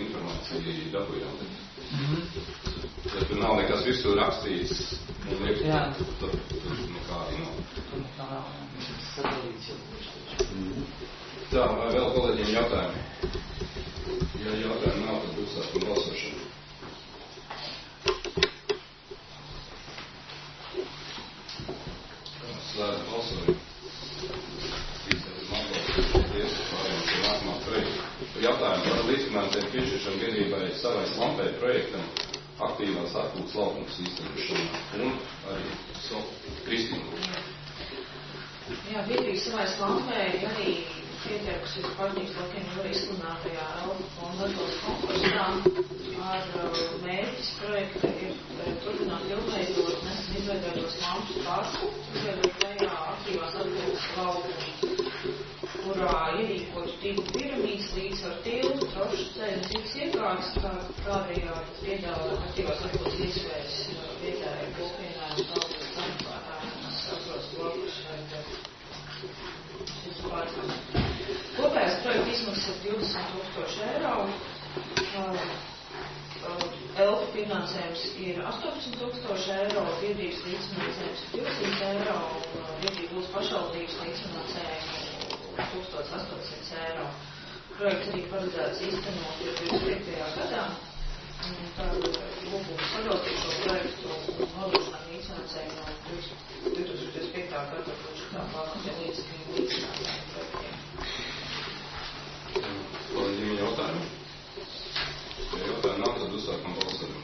informāciju dabūjām. Mm-hmm. Ja tur nav nekas virsū rakstīts, man liekas, tur nekā arī nav. Tur nekā nav, viņš sadalīts jau. Tā, vai vēl kolēģiem jautājumi? Ja jautājumi nav, tad uzsākam balsošanu. Slēdz balsojumu. Jautājumu par līdzfinansējumu piešķiršanu vienībai savai lampai projektam aktīvās atpūtas laukums īstenošana un arī so, Kristīnu. Jā, biedrība savai lampai arī pieteikusies partnības laukiem jau izsludinātajā Elfa fonda atbalsta konkursā ar mērķis projekta ir turpināt ilgveidot nesen izveidotos lampas parku, izveidot tajā aktīvās atpūtas laukumu, kurā ierīkotu tīklu piramīdas līdz ar tiltu, trošu ceļu un citas iekārtas, kā tādējādi piedāvāt aktīvās atpūtas iespējas vietējai kopienai un paldies apmeklētājiem, kas atrodas blakus vai šis pārstāvs. Kopējās projekta izmaksas ir divdesmit tūkstoši eiro. Elfa finansējums ir astoņdesmit tūkstoši eiro, biedrības līdzfinansējums ir divsimt eiro, un biedrība būs pašvaldības līdzfinansējumu tūkstoš astoņsimt eiro. Projekts arī paredzēts īstenot divdesmit piektajā gadā. Tad lūgums sadalīt šo projektu un nodrošināt līdzfinansējumu no divtūkstoš divdesmit piektā gada budžetā pārnotiem līdzekļiem līdzfinansējumu projektiem. Kolēģiem jautājumi? Ja jautājumi nav, tad uzsākam balsojumu.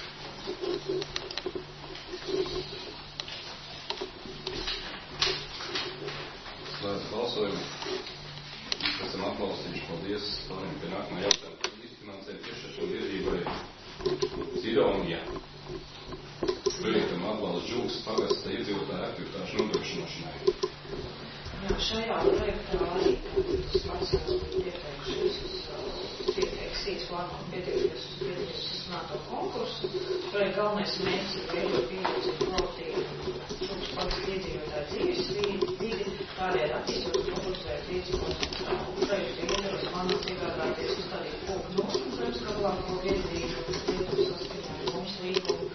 Slēdz balsojumu. Esam atbalstījuši. Paldies. Pārējiem pie nākamā jautājuma. Par līdzfinansējumu piešķiršanu biedrībai Zidomija. Projektam atbalsta Žūgas pagasta iedzīvotāju aktivitāšu nodrošināšanai. Jā, šajā projektā arī tas pats pieteikušies uz pieteikties plānu un pieteikties uz biedrības izsnāto konkursu. Projekta galvenais mērķis ir veidot pieredzi kvalitīvu Žūgas pagasta iedzīvotāju dzīves vidi, tādēļ attīstot un popularizēt iedzīvotāju. Projekta ietvaros plānots iegādāties uzstādīt koku nošanu zemesgabalāko biedrību, biedrības saskaņā ar mums līgumu,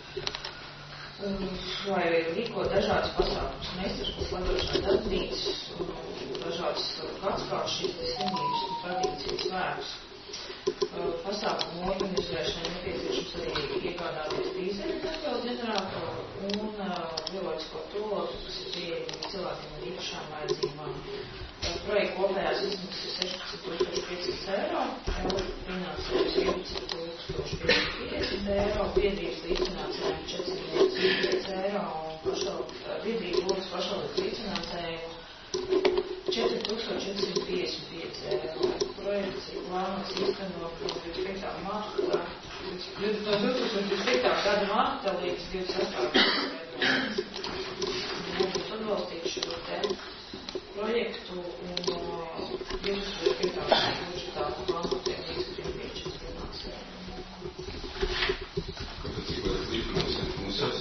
lai rīkot dažādas pasākumus, meistarskolas laboratorijas darbnīcas un dažādas gadskārtas šīs slimības un tradīcijas svētus. Pasākumu organizēšanai nepieciešams arī iegādāties dīzeļu degvielu ģeneratoru un bioloģisko toaletu, kas ir pieejami cilvēkiem ar īpašām vajadzībām. Projekta kopējās izmaksas ir sešpadsmit tūkstoši piecsimt eiro, Elfa finansējums vienpadsmit tūkstoši piecsimt piecdesmit eiro, biedrības līdzfinansējums četrsimt piecdesmit eiro un pašvald, biedrības lūdz pašvaldības līdzfinansējumu četri tūkstoši četrsimt piecdesmit pieci eiro. Projekts ir plānots īstenot no divdesmit piektā marta, no divdesmit piektā gada marta līdz divdesmit sestā gada. Lūdzu atbalstīt šo te projektu un divdesmit piektā gada budžetā plānotiem līdzekļiem piešķirt finansējumu. Kāpēc cik vajag līdzfinansēt mums esi?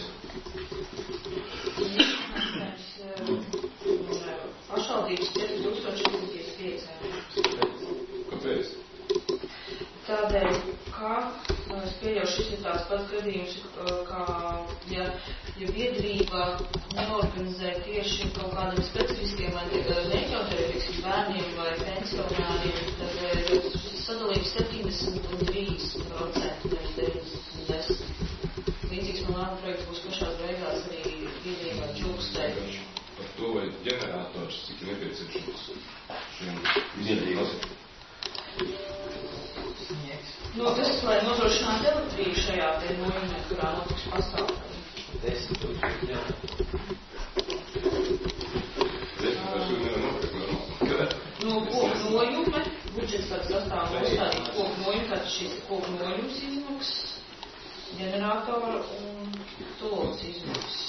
Pašvaldības četri tūkstoši piecdesmit pieci eiro. Kāpēc? Tādēļ, ka es pieļauju, šis ir tās pats gadījums, kā ja, ja biedrība neorganizē tieši kaut kādiem specifiskiem vai neķautērīgiem bērniem vai pensionāriem, tad sadalījums septiņdesmit un trīsdesmit procenti, nevis deviņdesmit un desmit. Līdzīgs man lēma projekts būs pašās beigās arī biedrībā Čūkstēļš. Par to vai ģenerators, cik ir nepieciešams šiem biedrībām? Nu, tas, lai nodrošinātu elektrību šajā te nojumē, kurā notiks pasākumi. Desmit tūkstoši, jā. Desmit tūkstoši nevar nopirkt normāli. No koku nojume, budžets tāds sastāv uzstādīt koku nojume, tātad šīs ir koku nojums izmaksas, ģeneratora un tolas izmaksas.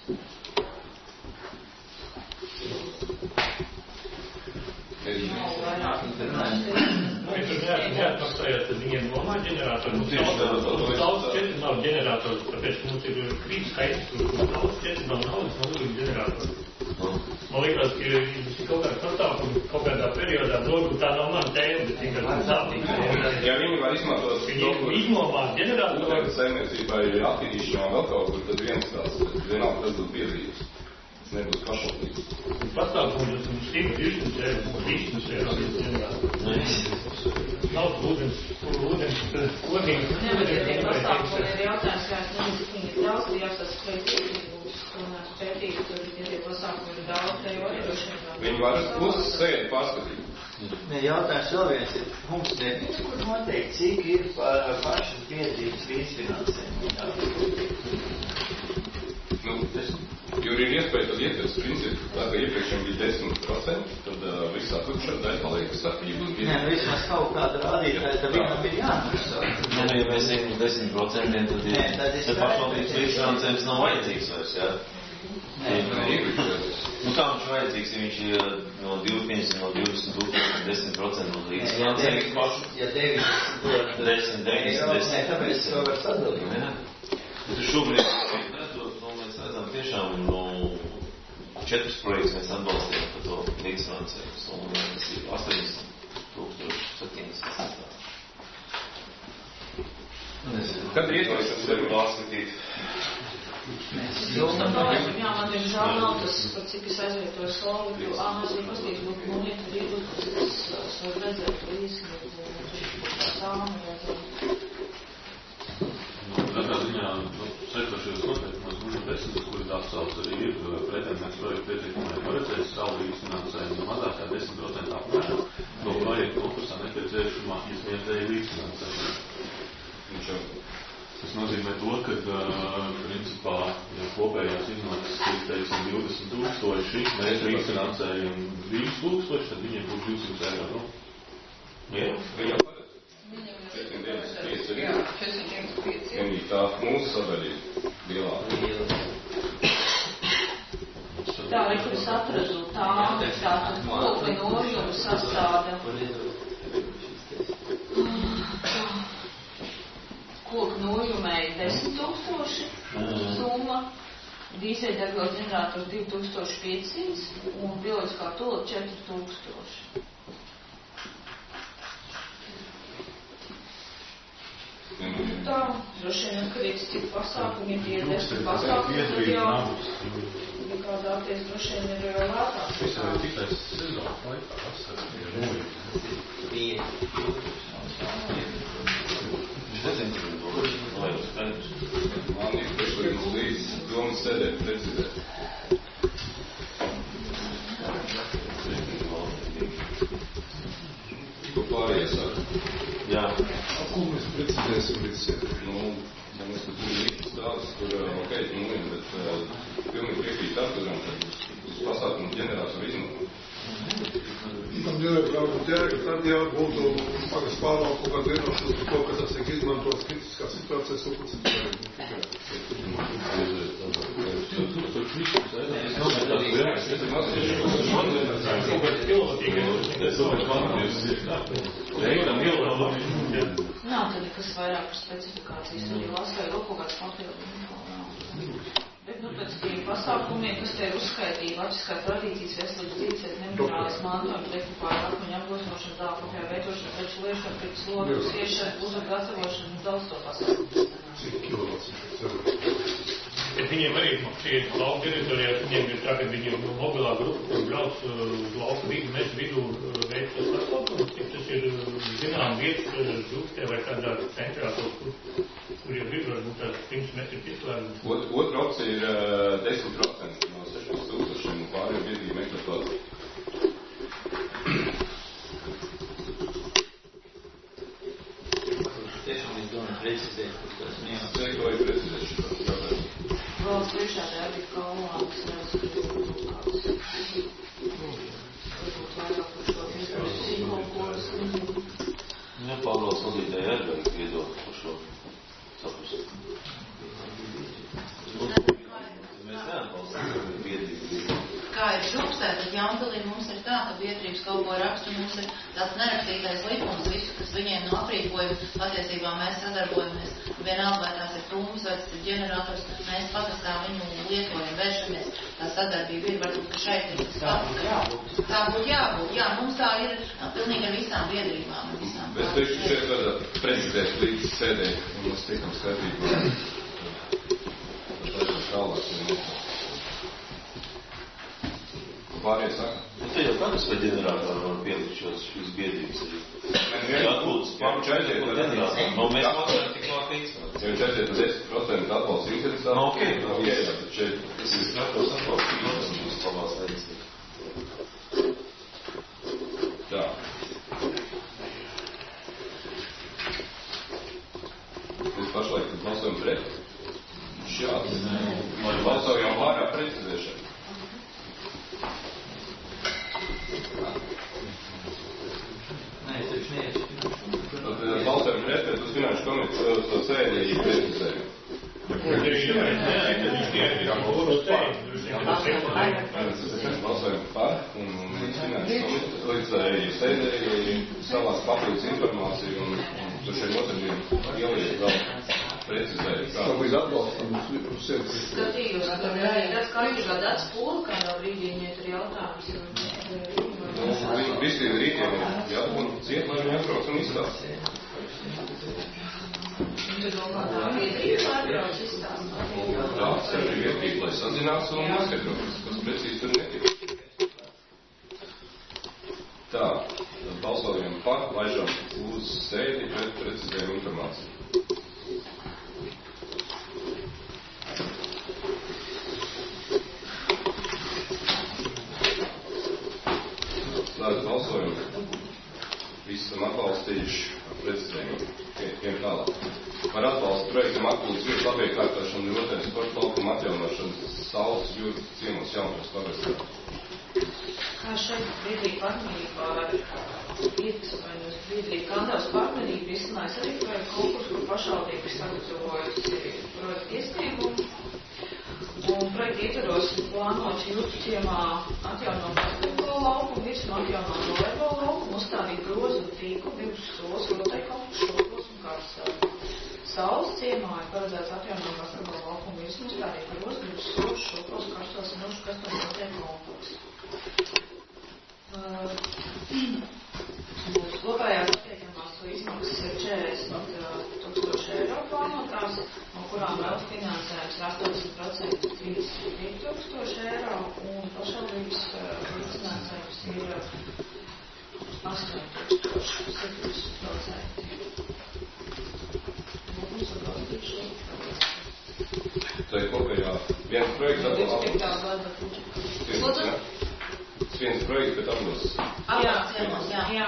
Nav vairāk informācijas. Mēs tur neatmaksājāt, tad viņiem nomā ģeneratoru. Mums daudz četri nav ģeneratoru, tāpēc mums ir krīt skaits, mums daudz četri nav naudas, nav līdz ģeneratoru. Man liekas, ka ir kaut kāds pasākums kaut kādā periodā, varbūt tā nav mana tēma, bet vienkārši sāpīgi. Ja viņi var izmantot Viņi iznomā ģenerātoru. Saimniecībā ir attīrīšanā vēl kaut kur, tad viens tās, bet vienalga tas būs biedrības. Tas nebūs pašvaldības. Pasākums un stīm divdesmit eiro, trīsdesmit eiro. Nav ūdens, ūdens, kodīgi. Nē, bet ja tie pasākumi ir jautājums, kā es nezinu, cik viņi ir daudz, tad jāsas pētīt, un pētīt, tur, ja tie pasākumi ir daudz, te jau arī droši vien. Viņi var uz sēdi pārskatīt. Nē, jautājums vēl viens ir punkts deviņi, kur noteikti, cik ir pašas biedrības līdzfinansējumi. Nu, jo ir iespēja tad ietvers principu, tā kā iepriekšējiem bija desmit procenti, tad uh, visā tukšā daļa paliek satība. Nē, nu vismaz kaut kāda rādītāja, tad vienam ir jāmaksā. Nē, nu, ja mēs ejam desmit procentiem, tad ir, tad pašvaldības līdzfinansējums nav vajadzīgs vairs, jā? Nē, nu kā viņš vajadzīgs, ja viņš ir no divdesmit, no divdesmit tūkstoši, desmit procenti no līdzfinansējums pašu? Ja deviņdesmit, desmit, deviņdesmit, desmit. Tāpēc to var sadalīt. Bet šobrīd redzot, nu, mēs redzam tiešām no četrus projektus mēs atbalstījām par to līdzfinansējumus, un tas ir astoņdesmit tūkstoši septiņdesmit. Kad ir iespējas, tas var pārskatīt? Jūs tam palaikam, jā, man ir žēl nav tas, par cik es aizvietoju slovu, jo, ā, mēs arī pastīšu, lūk, un iet arī lūk, es varu redzēt līdzi, bet sāmi redzēt. Katrā ziņā sekošajos noteikumos numur desmit, kuri atsauc arī ir pretendents projektu pieteikumai paredzēts savu līdzfinansējumu mazākā desmit procenti apmērā no projektu konkursā nepieciešamā izniedzēja līdzfinansējumu. Tas nozīmē to, ka principā, ja kopējās izmaksas ir, teiksim, divdesmit tūkstoši, mēs līdzfinansējam divus tūkstoši, tad viņiem būs divsimt eiro, nu? Jā, viņam četrsimt deviņdesmit pieci ir. Jā, četrsimt deviņdesmit pieci ir. Un tā mūsu sadaļa ir lielāka. Tā, ir, kur es atradu tā, tātad kopi nožumu sastāda. Koku nojumēja desmit tūkstoši summa, dīzeļdegvielas ģenerators divi tūkstoši piecsimt un bioloģiskā tula četri tūkstoši. Tā, droši vien atkarīgs cik pasākumi, ja tie ir desmit pasākumi, tad jau nekādāties droši vien ir lētāk. Tas jau ir tikai sezonas laikā, vasarā ir nojumi. Man ir priekšlikums līdz domas sēdē precizēt. Ko pārējais ar? Jā. Ko mēs precizēsim līdz sēdē? Nu, mēs tur ir līdz tādas, kur, ok, nu, bet uh, pilnīgi piekrīt atkaram, ka uz pasākumu ģenerātoru izmantot. Tam ģenerātoru ķēri, tad jā, būtu pagas pārvaldu kaut kādu vienošanos par to, ka tas tiek izmantots kritiskā situācijās, kaut kas Nav tad nekas vairāk par specifikācijas, tur ir laskai vēl kaut kāds papildu. Bet, nu, pēc tiem pasākumiem, kas te ir uzskaitīti, atskait tradīcijas, veselības dzīvesēt, neminerālis mantojums, dekupāra, akmeņa apgosnošana, dāpapjā veidošana, preču liešana, pēc slogu, siešana, uzvaru gatavošana, daudz to pasākumu. Cik kilovats? Bet viņiem arī šie lauka teritorijā, viņiem ir tā, ka viņiem mobilā grupa, kur brauc uz lauka vidu, mēs vidu veids tas pasākums, ja tas ir zinām vietas Zūkstē vai kādā centrā, kur, kur jau ir varbūt tās pirms metri pieslēgums. Ot, otra opcija ir uh, desmit procenti no sešdesmit tūkstošiem un pārējiem biedrību meklētāju. Tiešām es domāju precizēt, kur tas mīnā. Cik to ir precizēt šitās jautājums? Valsts priekšā tā arī kalnāks, nezinu, kāds. Varbūt vairāk par šo izdarīsim kaut ko. Jā, Pāvils vadītāji arī vajag viedokli par šo saprast. Mēs neatbalstām biedrību. Kā ir Zūkstē, tad Jaunpilī mums ir tā, ka biedrības kaut ko raksta, un mums ir tāds nerakstītais likums, visu, kas viņiem no aprīkojuma, patiesībā mēs sadarbojamies, vienalga, vai tās ir tūmas, vai tas ir ģenerators, mēs pakastā viņu lietojam, vēršamies, tā sadarbība ir, varbūt, ka šeit ir tas pats. Tā būtu jābūt, jā, mums tā ir pilnīgi ar visām biedrībām. Visām Mēs teikšu, šeit varētu prezidēt līdz sēdē, un mēs tikam skatībā. Tas tālāk. Pārējais saka? Nu, te jau kādas vai ģenerātori var pielikt šos, šīs biedrības arī. Ja atpūtas pāručaiziet, tad ģenerātori. No mēs maksājam tik no tīks. Ja viņš aiziet uz desmit procenti atbalsts interesētā. No, ok. No, jā, jā, tad šeit. Tas ir skatos atbalsts, protams, būs labās lietas. Tā. Mēs pašlaik tad balsojam pret. Šāds. Balsojam pārāk precizēšanu. Nē, es taču neesmu. Tad balsojam pret, bet uz finanšu komitejas to sēdi precizēju. Balsojam par un finanšu komitejas sēdēji savās papildus informāciju un tur šeit notarbību ieliek vēl precizēju. Tāpēc atbalstam uz sevi. Skatījos, ka tāds kā viņš gādāts pūli, kādā brīdī viņai tur jautājums. Nu, visiem rītiem ir jābūt ciet, lai viņi atbrauc un izstāsta. Tu domā, tā biedrība atbrauc izstāsta? Tā, sev ir vietīgi, lai sazinās un noskaidros, kas precīzi tur netika. Tā, tad balsojam par, laižam uz sēdi pret precizējumu informāciju. Tātad balsojam. Visi esam atbalstījuši precizējumu. Tiem tālāk. Par atbalstu projektam atpūtas jūras labiekārtošanu ļoti sporta laukuma atjaunošanas saules jūras ciemos jaunos pavestā. Kā šeit biedrība partnerībā ar ietvainus biedrība Kandavas partnerība izcinājis arī projektu konkursu, kur pašvaldība sagatavojusi projektu iesniegumu. Un projekta ietvaros plānots jūras ciemā atjaunot basketbola laukumu, virsmu atjaunot volejbola laukumu, uzstādīt grozu un tīklu, divus solas, rotaļkalpus, šokos un karstāvu. Saules ciemā ir paredzēts atjaunot basketbola laukumu, virsmu uzstādīt grozu, divus solas, šokos, karstos un ušu kastoņu rotaļu kompleksu. Mūsu kopējās attiekamās izmaksas ir četrdesmit tūkstoši eiro plānotās, no kurām vēl finansējums ir astoņdesmit procenti trīsdesmit divi tūkstoši eiro un pašvaldības finansējums ir astoņi tūkstoši septiņdesmit procenti. Mums atbalstīt šo projektu. Tā ir kopējā viens projekts atbalstīt. Lūdzu? Viens projekts, bet atbalsts. Jā, jā, jā.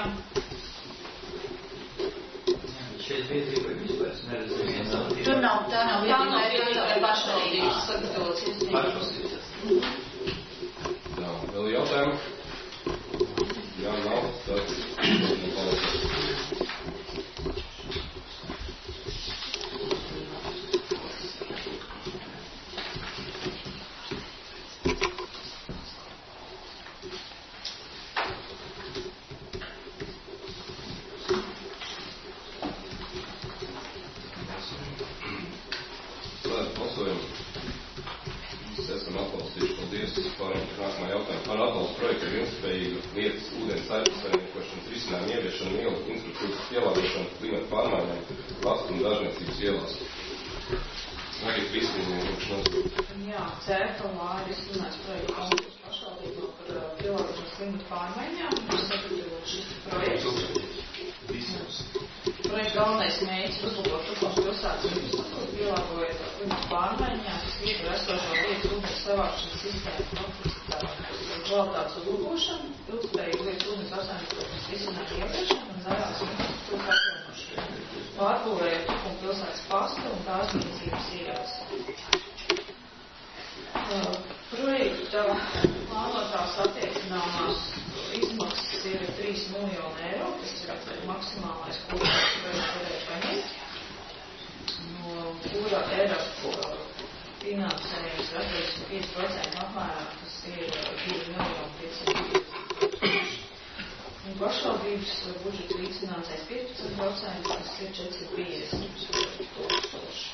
Šeit biedrība vispār neredzēja. Tur nav, tā nav biedrība, tā ir pašvaldības sagatavots iesniegums. Jā, vēl jautājumi? Jā, nav, tad balsot. Galvenais mērķis uzlabot Tukums pilsētas infrastruktūru, pielāgojot klimata pārmaiņām, kas ietver esošo lietu ūdens savākšanas sistēmu kvalitātes uzlabošanu, ilgspējīgu lietu ūdens apsaimniekošanas risinājumu ieviešanu un zaļās infrastruktūras atjaunošanu, pārbūvējot Tukums pilsētas pastu un tās niecības ielas. Projekta plānotās attiecināmās izmaksas ir trīs miljoni eiro, kas ir maksimālais, ko projekts varēja paņemt, no kura Eiropu finansējums ir astoņdesmit pieci procenti apmērā, tas ir divi miljoni piecsimt pašvaldības budžeta līdzfinansēs piecpadsmit procenti, tas ir četri piecdesmit tūkstoši.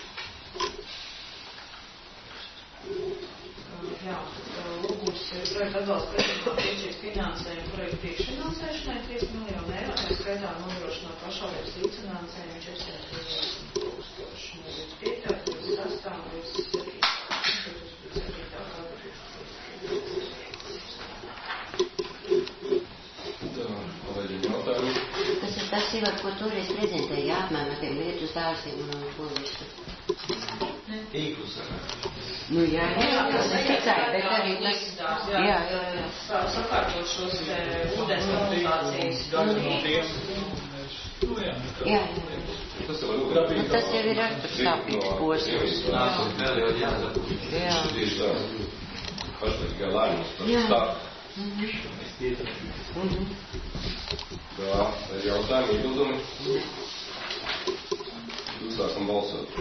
Jā, lūgums ir projekta atbalsta projektā piešķirt finansējumu projektu priekšfinansēšanai trīs miljonu eiro, mēs skaitā nodrošināt pašvaldības līdzfinansējumu četri piecdesmit tūkstoši. Mēs ir pietāk līdz sastāv līdz septītā gada. Tas ir tas, Ivar, ko toreiz prezentēja, jā, apmēram ar tiem lietus dārziem un ko visu. Tīklus. Nu, jā, jā, jā, tas ir ticēt, bet arī tas, jā, jā, jā. Sakārtot šos te ūdens kanalizācijas. Jā, jā. Nu, tas jau ir ar tur sāpīgs posms. Jā. Jā. Pašlaik lēmums par stāstu. Mhm. Jā, ir jautājumi, iebildumi. Sākam balsot.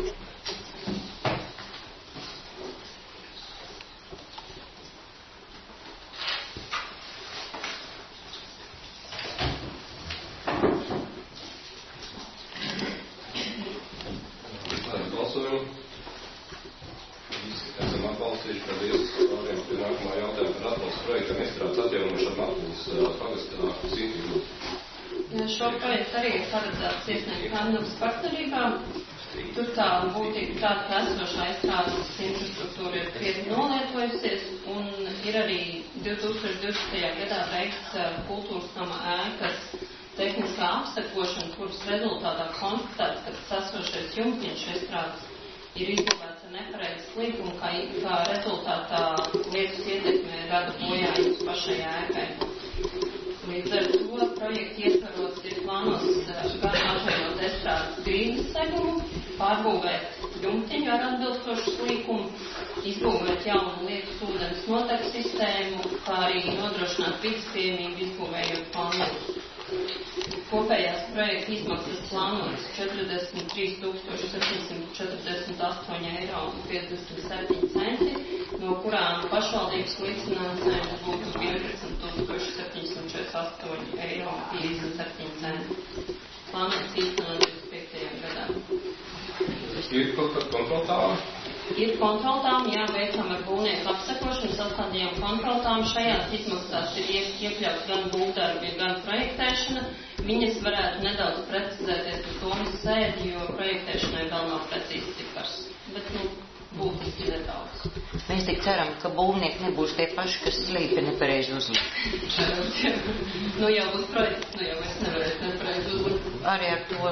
Šo projektu arī ir paredzēts iesniegt Kandavas partnerībām. Tur tā būtība tāda, ka esošā izstrādes infrastruktūra ir krietni nolietojusies un ir arī divi tūkstoši divdesmitajā gadā veikts kultūras nama ēkas tehniskā apsekošana, kuras rezultātā konstatēts, ka tas esošais jumtiņš izstrādes ir izbūvēts ar nepareizu slīkumu, kā, kā rezultātā lietus ietekmē rada bojājumus pašai ēkai. Līdz ar to projektu ietvaros ir plānots gan atveidot estrādes grīdas segumu, pārbūvēt jumtiņu ar atbilstošu slīkumu, izbūvēt jaunu lietus ūdens noteku sistēmu, kā arī nodrošināt vidas pieejamību, izbūvējot plānotus. Kopējās projekta izmaksas plānotas četrdesmit trīs tūkstoši septiņsimt četrdesmit astoņi eiro un piecdesmit septiņi centi, no kurām pašvaldības līdzfinansējums būtu vienpadsmit tūkstoši septiņsimt četrdesmit astoņi eiro un piecdesmit septiņi centi. Plānots īstenot divdesmit piektajā gadā. Ir kaut kāda kontroltām? Ir kontroltām, jā, veicam ar būvnieku apsekošanu, sastādījām kontroltām. Šajās izmaksās ir iekļauts gan būvdarbi, gan projektēšana. Viņas varētu nedaudz precizēties uz domas sēdi, jo projektēšanai vēl nav precīzi cipars. Bet, nu, būtiski nedaudz. Mēs tik ceram, ka būvnieki nebūs tie paši, kas slīpi nepareizi uzlikt. Nu jau būs projekts, nu jau es nevarēšu nepareizi uzlikt. Arī ar to.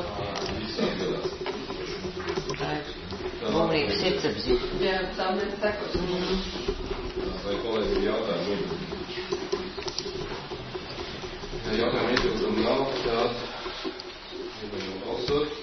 Būvnieks sirdsapziņa. Jā, tā mēs sekos. Vai kolēģi jautājumu? Ja jautājumu iebildumu nav, tad varam balsot.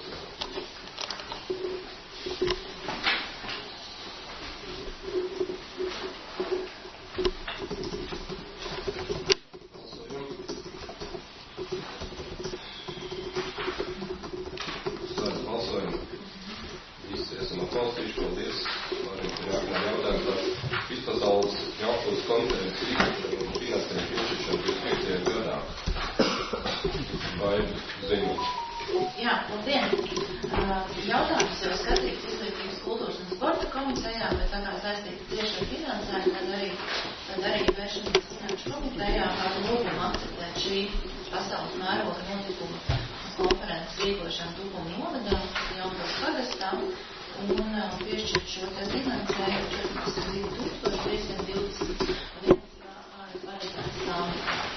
Atbalstīšu, paldies. Varam pie nākamā jautājuma par vispasaules jauktos konferences rīkošanu un finansējumu piešķiršanu divdesmit piektajā gadā. Vai ziņot? Jā, labdien. Jautājums jau skatīts Izglītības, kultūras un sporta komitejā, bet tā kā saistīts tieši ar finansējumu, tad arī, tad arī vēršanās finanšu komitejā ar lūgumu akceptēt šī pasaules mēroga notikuma konferences rīkošanu Tupuma novadā, Jaunavas pagastā. Un piešķirt šo te finansējumu četrdesmit divi tūkstoši trīssimt divdesmit viens paredzēts tam.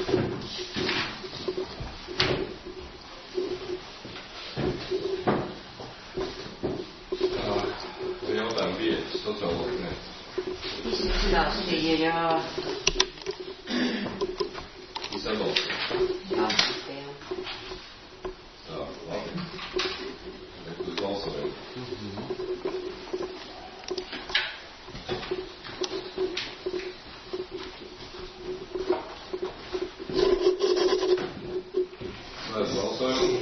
Jautājumu bija sociālo ne. Izstāstīja, jā. Jūs atbalstījāt? Jā. Tā, labi. Bet uz balsojumu. Slēdz balsojumu.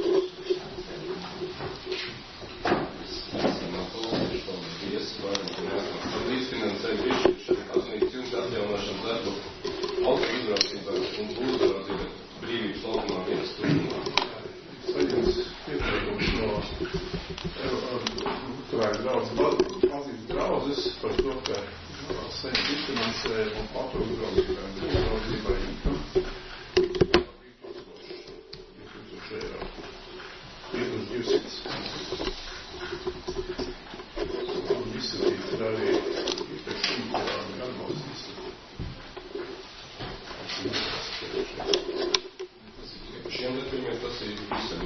Esam atbalstījuši, paldies, varam tur jāsāk par līdzfinansējumu piešķiršanu, baznīcas jumta atjaunošanas darbu, auto uzraucība un būvdarādzība brīvības laukumā finansējumu patru uzraudzībai, uzraudzībai tūkstoši eiro. Pirms divsimts. Un izskatīts ir arī pēc simtiem atbalstīs. Šiem datījumiem tas ir visam.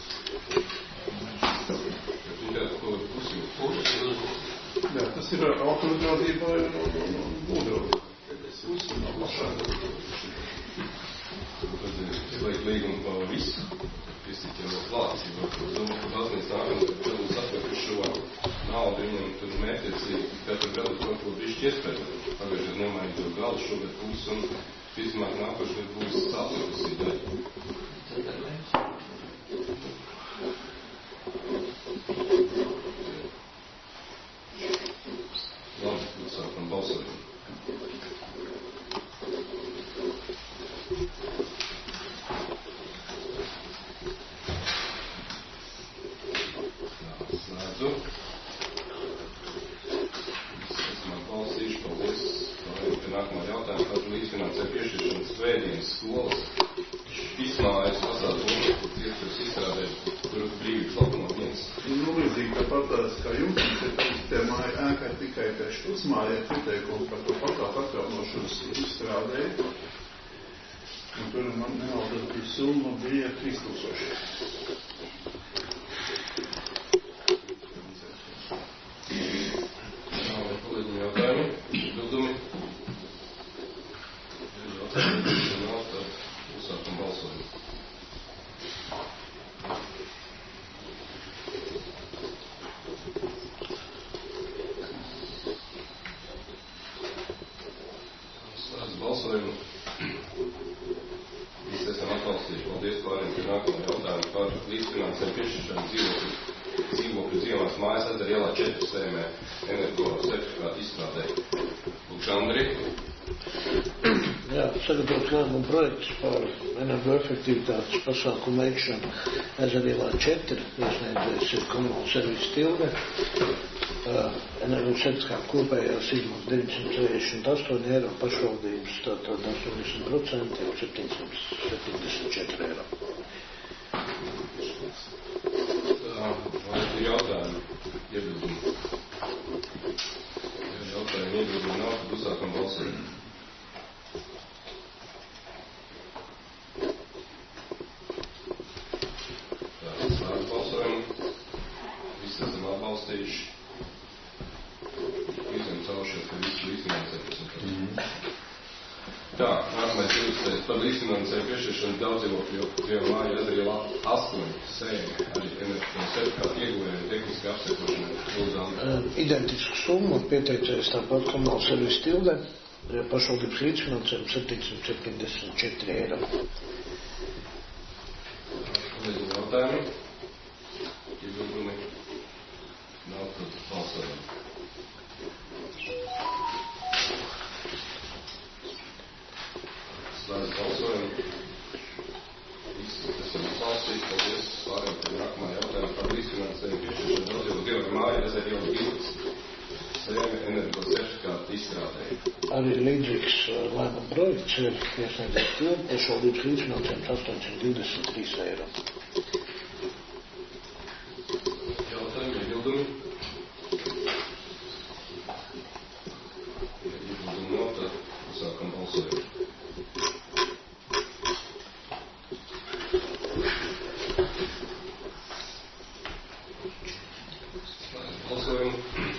Viņu ko pusi Jā, tas ir autouzraudība un būdroba. Pusi nav plašāk. Tad ir slēgt līgumu pa visu. Visi tie vēl klāts. Es domāju, ka baznīca nākam, tad būs atvērt šo naudu viņam tur mērķiecīgi. Katru gadu kaut ko bišķi iespēja. Pagājušajā nemainīt to galu šogad pusi un vismāk nākošais būs saplūsī daļa. Labi, sākam balsojumu. Slēdzu. Esam atbalstījuši, paldies. Pārējiem pie nākamā jautājuma par līdzfinansējumu piešķiršanu svētdienas skolas. Izmājas pasādu un ietveres izstrādē, kur brīvības laukumā viens. Nu, līdzīgi tāpat tās, kā jums, te māja ēkai tikai pēc uzmājai pieteikumu par to patātu atjaunošanas izstrādē. Un tur man nevalda summa bija trīs tūkstoši. Nav vai kolēģi jautājumi? Bildumi? Jautājumi? Nav, tad uzsākam balsojumu. Slēdz balsojumu. Visi esam atbalstījuši. Paldies pārējiem pie nākamā jautājuma par līdzfinansējumu piešķiršanu dzīvokļu, dzīvokļu dzīvās mājas ezera ielā četri sējumē energo certifikātu izstrādē. Lūkšu Andri. Jā, sagatavots lēmuma projekts par energoefektivitātes pasākumu veikšanu ezera ielā četri. Iesniedzējs ir Komunāla servisa Tilve. Uh, energocertifikātu kopējās izmaksas deviņsimt sešdesmit astoņi eiro, pašvaldības tātad astoņdesmit procenti jau septiņsimt septiņdesmit četri eiro. Vai ir jautājumi? Iebildumi. Ja jautājumi iebildumi nav, tad uzsākam balsojumu. Tātad slēdz balsojumu. Visi esam atbalstījuši. Visiem cauršies, ka visu līdzfinansējumu. Mm-hmm. Tā, nākamais ilgstēs par līdzfinansējumu piešķiršanu daudzdzīvokļu Krievu māju ezera ielā astoņi sējumi, arī energo certifikātu ieguvēju tehniski apsekošanai. Uh, identisku summu pieteicējis tāpat Komunāla servisa Tilve, pašvaldības līdzfinansējumu septiņsimt septiņdesmit četri eiro. Kolēģi jautājumi? Iebildumi? Nav, tad balsojam. Slēdz balsojumu. Visi esam atbalstījuši. Paldies pārējiem pie nākamā jautājuma par līdzfinansējumu piešķiršanu daudzdzīvokļu Krievu māju ezera ielā divdesmit sējumi energo certifikātu izstrādē. Arī līdzīgs lēmuma projekts ir iesniedzējis Tilve, pašvaldības līdzfinansējums astoņsimt divdesmit trīs eiro. Jautājumi, iebildumi? Ja iebildumi nav, tad uzsākam balsojumu. Balsojumu.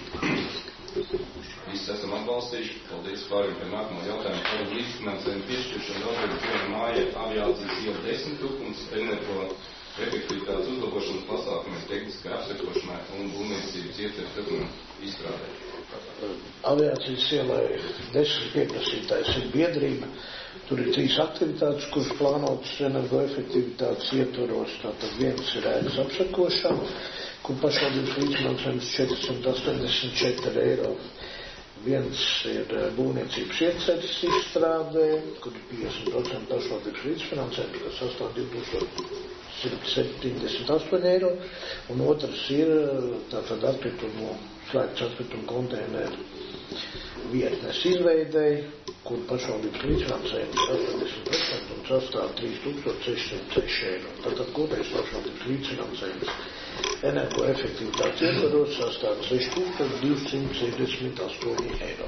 Visi esam atbalstījuši. Paldies pārējiem pie nākamā jautājuma par līdzfinansējumu piešķiršanu daudzveidīgu Krievu mājai aviācijas iela desmit tūkstoši energo efektivitātes uzlabošanas pasākumiem tehniskai apsekošanai un būvniecības ietveres dokumentu izstrādē. Aviācijas ielai desmit pieprasītājs ir biedrība. Tur ir trīs aktivitātes, kuras plānotas energoefektivitātes ietvaros. Tātad viens ir ēkas apsekošana, kur pašvaldības līdzfinansējums četrsimt astoņdesmit četri eiro. Viens ir būvniecības ieceres izstrādē, kur ir piecdesmit procenti pašvaldības līdzfinansējums, kas sastāv divi tūkstoši simt septiņdesmit astoņi eiro. Un otrs ir tātad atkritumu, slēgts atkritumu konteineru vietnes izveidēji, kur pašvaldības līdzfinansējums ir astoņdesmit procenti un sastāv trīs tūkstoši sešsimt seši eiro. Tātad kopējais pašvaldības līdzfinansējums energoefektivitātes ietvaros sastāv seši tūkstoši divsimt sešdesmit astoņi eiro.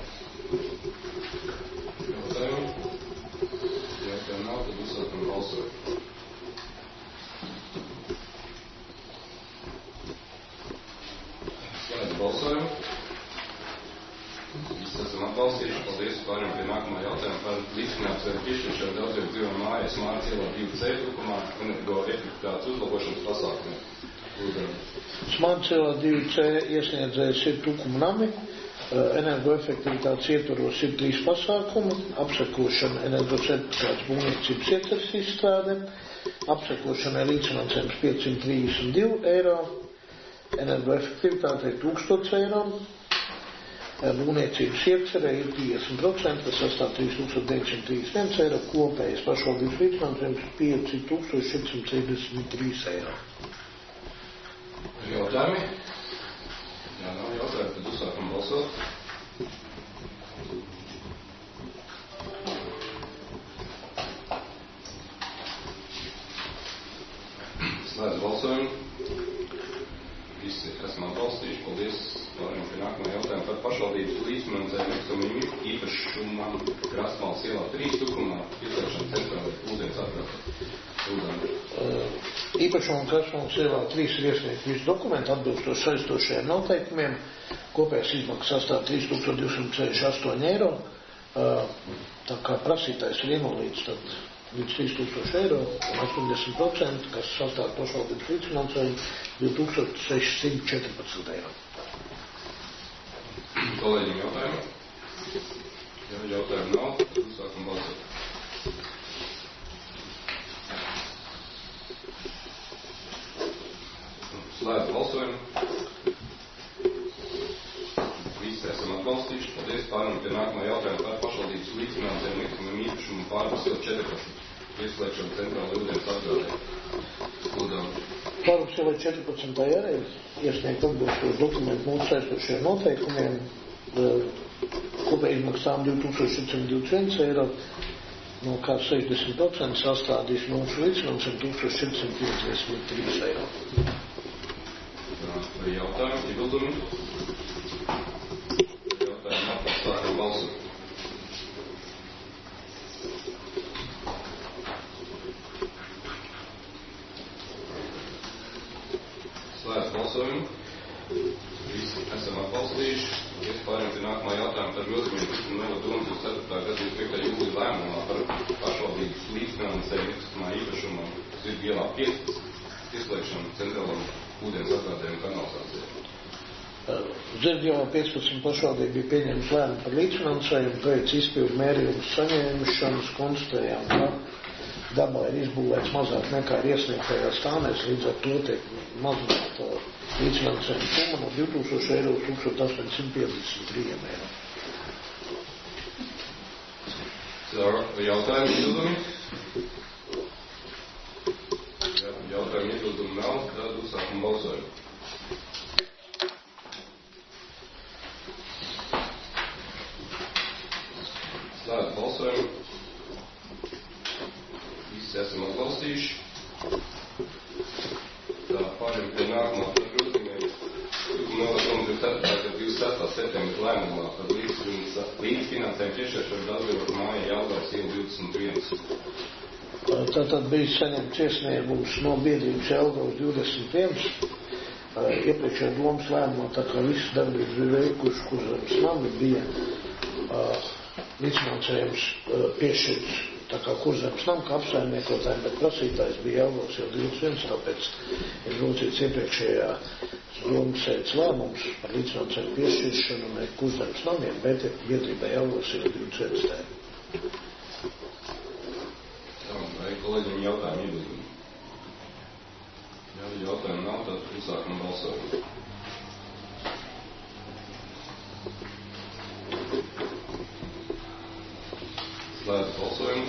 Jautājumu? Jautājumu nav, tad uzsākam balsot. Slēdz balsojumu. Visi esam atbalstījuši. Paldies. Pārējām pie nākamā jautājuma par līdzfinansējumu piešķiršanu daudziem dzīvo mājas Māras ielā divi C tukumā energoefektivitātes uzlabošanas pasākumiem. Māras ielā divi C iesniedzējs ir tukuma nami. Energoefektivitātes ietvaros ir trīs pasākumi. Apsekošana energocertifikāts būvniecības ietveres izstrāde. Apsekošana ir līdzfinansējums piecsimt trīsdesmit divi eiro. Energoefektivitāte ir tūkstoš eiro. Būvniecības ietverē ir piecdesmit procenti, tas sastāv trīs tūkstoši deviņsimt trīsdesmit viens eiro, kopējais pašvaldības līdzfinansējums ir pieci tūkstoši septiņsimt sešdesmit trīs eiro. Jautājumi? Jā, nav jautājumi, tad uzsākam balsot. Slēdz balsojumu. Visi esam atbalstījuši. Paldies. Pārējām pie nākamā jautājuma par pašvaldības līdzfinansējumu nekustamību īpašumam Krastmālas ielā trīs tukumā izslēgšana centrālajā ūdens atkrāta. Īpašumam Krastmālas ielā trīs ir iesniegt visu dokumentu atbilstoši saistošajiem noteikumiem. Kopējais izmaksas sastāv trīs tūkstoši divsimt sešdesmit astoņi eiro. Tā kā prasītājs ir ienolīdz, tad līdz trīs tūkstoši eiro un astoņdesmit procenti, kas sastāv pašvaldības līdzfinansējumu divi tūkstoši sešsimt četrpadsmit eiro. Kolēģiem jautājumu? Ja jautājumu nav, tad uzsākam balsot. Slēdz balsojumu. Visi esam atbalstījuši. Paldies. Pārējām pie nākamā jautājuma par pašvaldības līdzfinansējumu nekustamiem īpašumu pārbūvēt četrpadsmit. Ieslēgšanu centrālajā ūdens atkrātē. Lūdzu. Pārbūvēt jau četrpadsmit eiro iesniegt atbilstoši dokumentu mūsu saistošajiem noteikumiem. Kopēja izmaksām divi tūkstoši septiņsimt divdesmit viens eiro, no kā sešdesmit procenti sastādīs mūsu līdzfinansējumu tūkstoš četrsimt piecdesmit trīs eiro. Vai jautājumi, iebildumi? Jautājumi nav, sākam balsot. Slēdz balsojumu. Visi esam atbalstījuši. Es pārējām pie nākamā jautājuma par grozījumiem tikuma novada domas uz ceturtā gada divdesmit piekta jūlija lēmumā par pašvaldības līdzfinansējumu nekustamā īpašumā Zirga ielā piecpadsmit izslēgšanu centrālam ūdens atkrātē un kanalizācijai. Zirga ielā piecpadsmit pašvaldība bija pieņemta lēmumu par līdzfinansējumu, pēc izpildu mērījumu saņēmušanas konstatējām, ka dabā ir izbūvēts mazāk nekā ir iesniegtajā stānēs, līdz ar to tiek mazināt līdzfinansējumu summa no divi tūkstoši eiro uz tūkstoš astoņsimt piecdesmit trīs eiro. Jautājumi, iebildumi? Jautājumi, iebildumi nav, tad uzsākam balsojumu. Slēdz balsojumu. Visi esam atbalstījuši. Tā pārējām pie nākamā par grozījumiem. Novada domas ir ceturtā gada divdesmit sestā septembra lēmumā par līdzfinansējumu piešķiršanu Daugavpils māja Jelgavas iela divdesmit viens. Tātad bija saņemts iesniegums no biedrības Jelgavas divdesmit viens. Iepriekšējā domas lēmumā, tā kā visas darbības bija veikuši, Kurzemes nami bija līdzfinansējums piešķirts tā kā Kurzemes nama, kā apsaimniekotājiem, bet prasītājs bija Jelgavas jau divdesmit viens, tāpēc ir grozīts iepriekšējā domas sēdes lēmums par līdzfinansējumu piešķiršanu ne Kurzemes namiem, bet biedrībai Jelgavas jau divdesmit viens tēm. Vai kolēģiem jautājumi iebildumi? Ja jautājumu nav, tad uzsākam balsojumu. Slēdz balsojumu.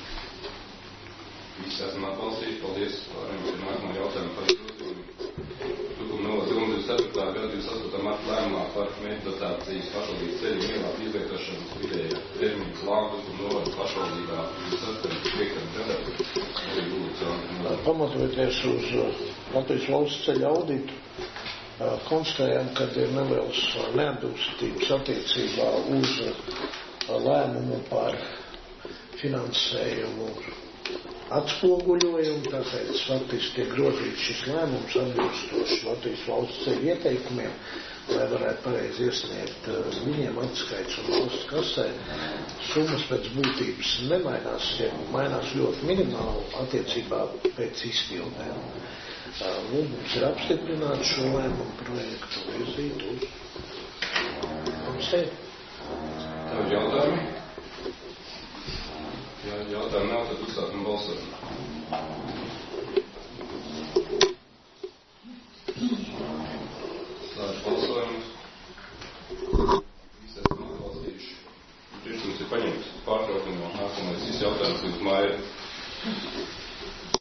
Visi esam atbalstīti. Paldies. Pārējām pie nākamā jautājuma par grozījumiem. Tukuma novada domas divdesmit ceturtā gada divdesmit astotajā marta lēmumā par mērķdotācijas pašvaldības ceļu ielāpu izvietošanu vidējā termiņa plānu un novadu pašvaldībā divdesmit astotajā piektajā gadā. Pamatojoties uz Latvijas valsts ceļa auditu, konstatējam, ka ir neliels neatbilstības attiecībā uz lēmumu par finansējumu atspoguļojumu, tāpēc faktiski tiek grozīts šis lēmums atbilstoši Latvijas valsts ceļu ieteikumiem, lai varētu pareizi iesniegt viņiem atskaits un valsts kasē. Summas pēc būtības nemainās, mainās ļoti minimāli attiecībā pēc izpildēm. Mums ir apstiprināts šo lēmumu projektu virzīt uz komisiju. Tev jautājumi? Ja jautājumu nav, tad uzsākam balsojumu. Slēdz balsojumu. Visi esam atbalstījuši. Priekšlikums ir paņemts pārtraukumā. Nākamais šis jautājums līdz māja.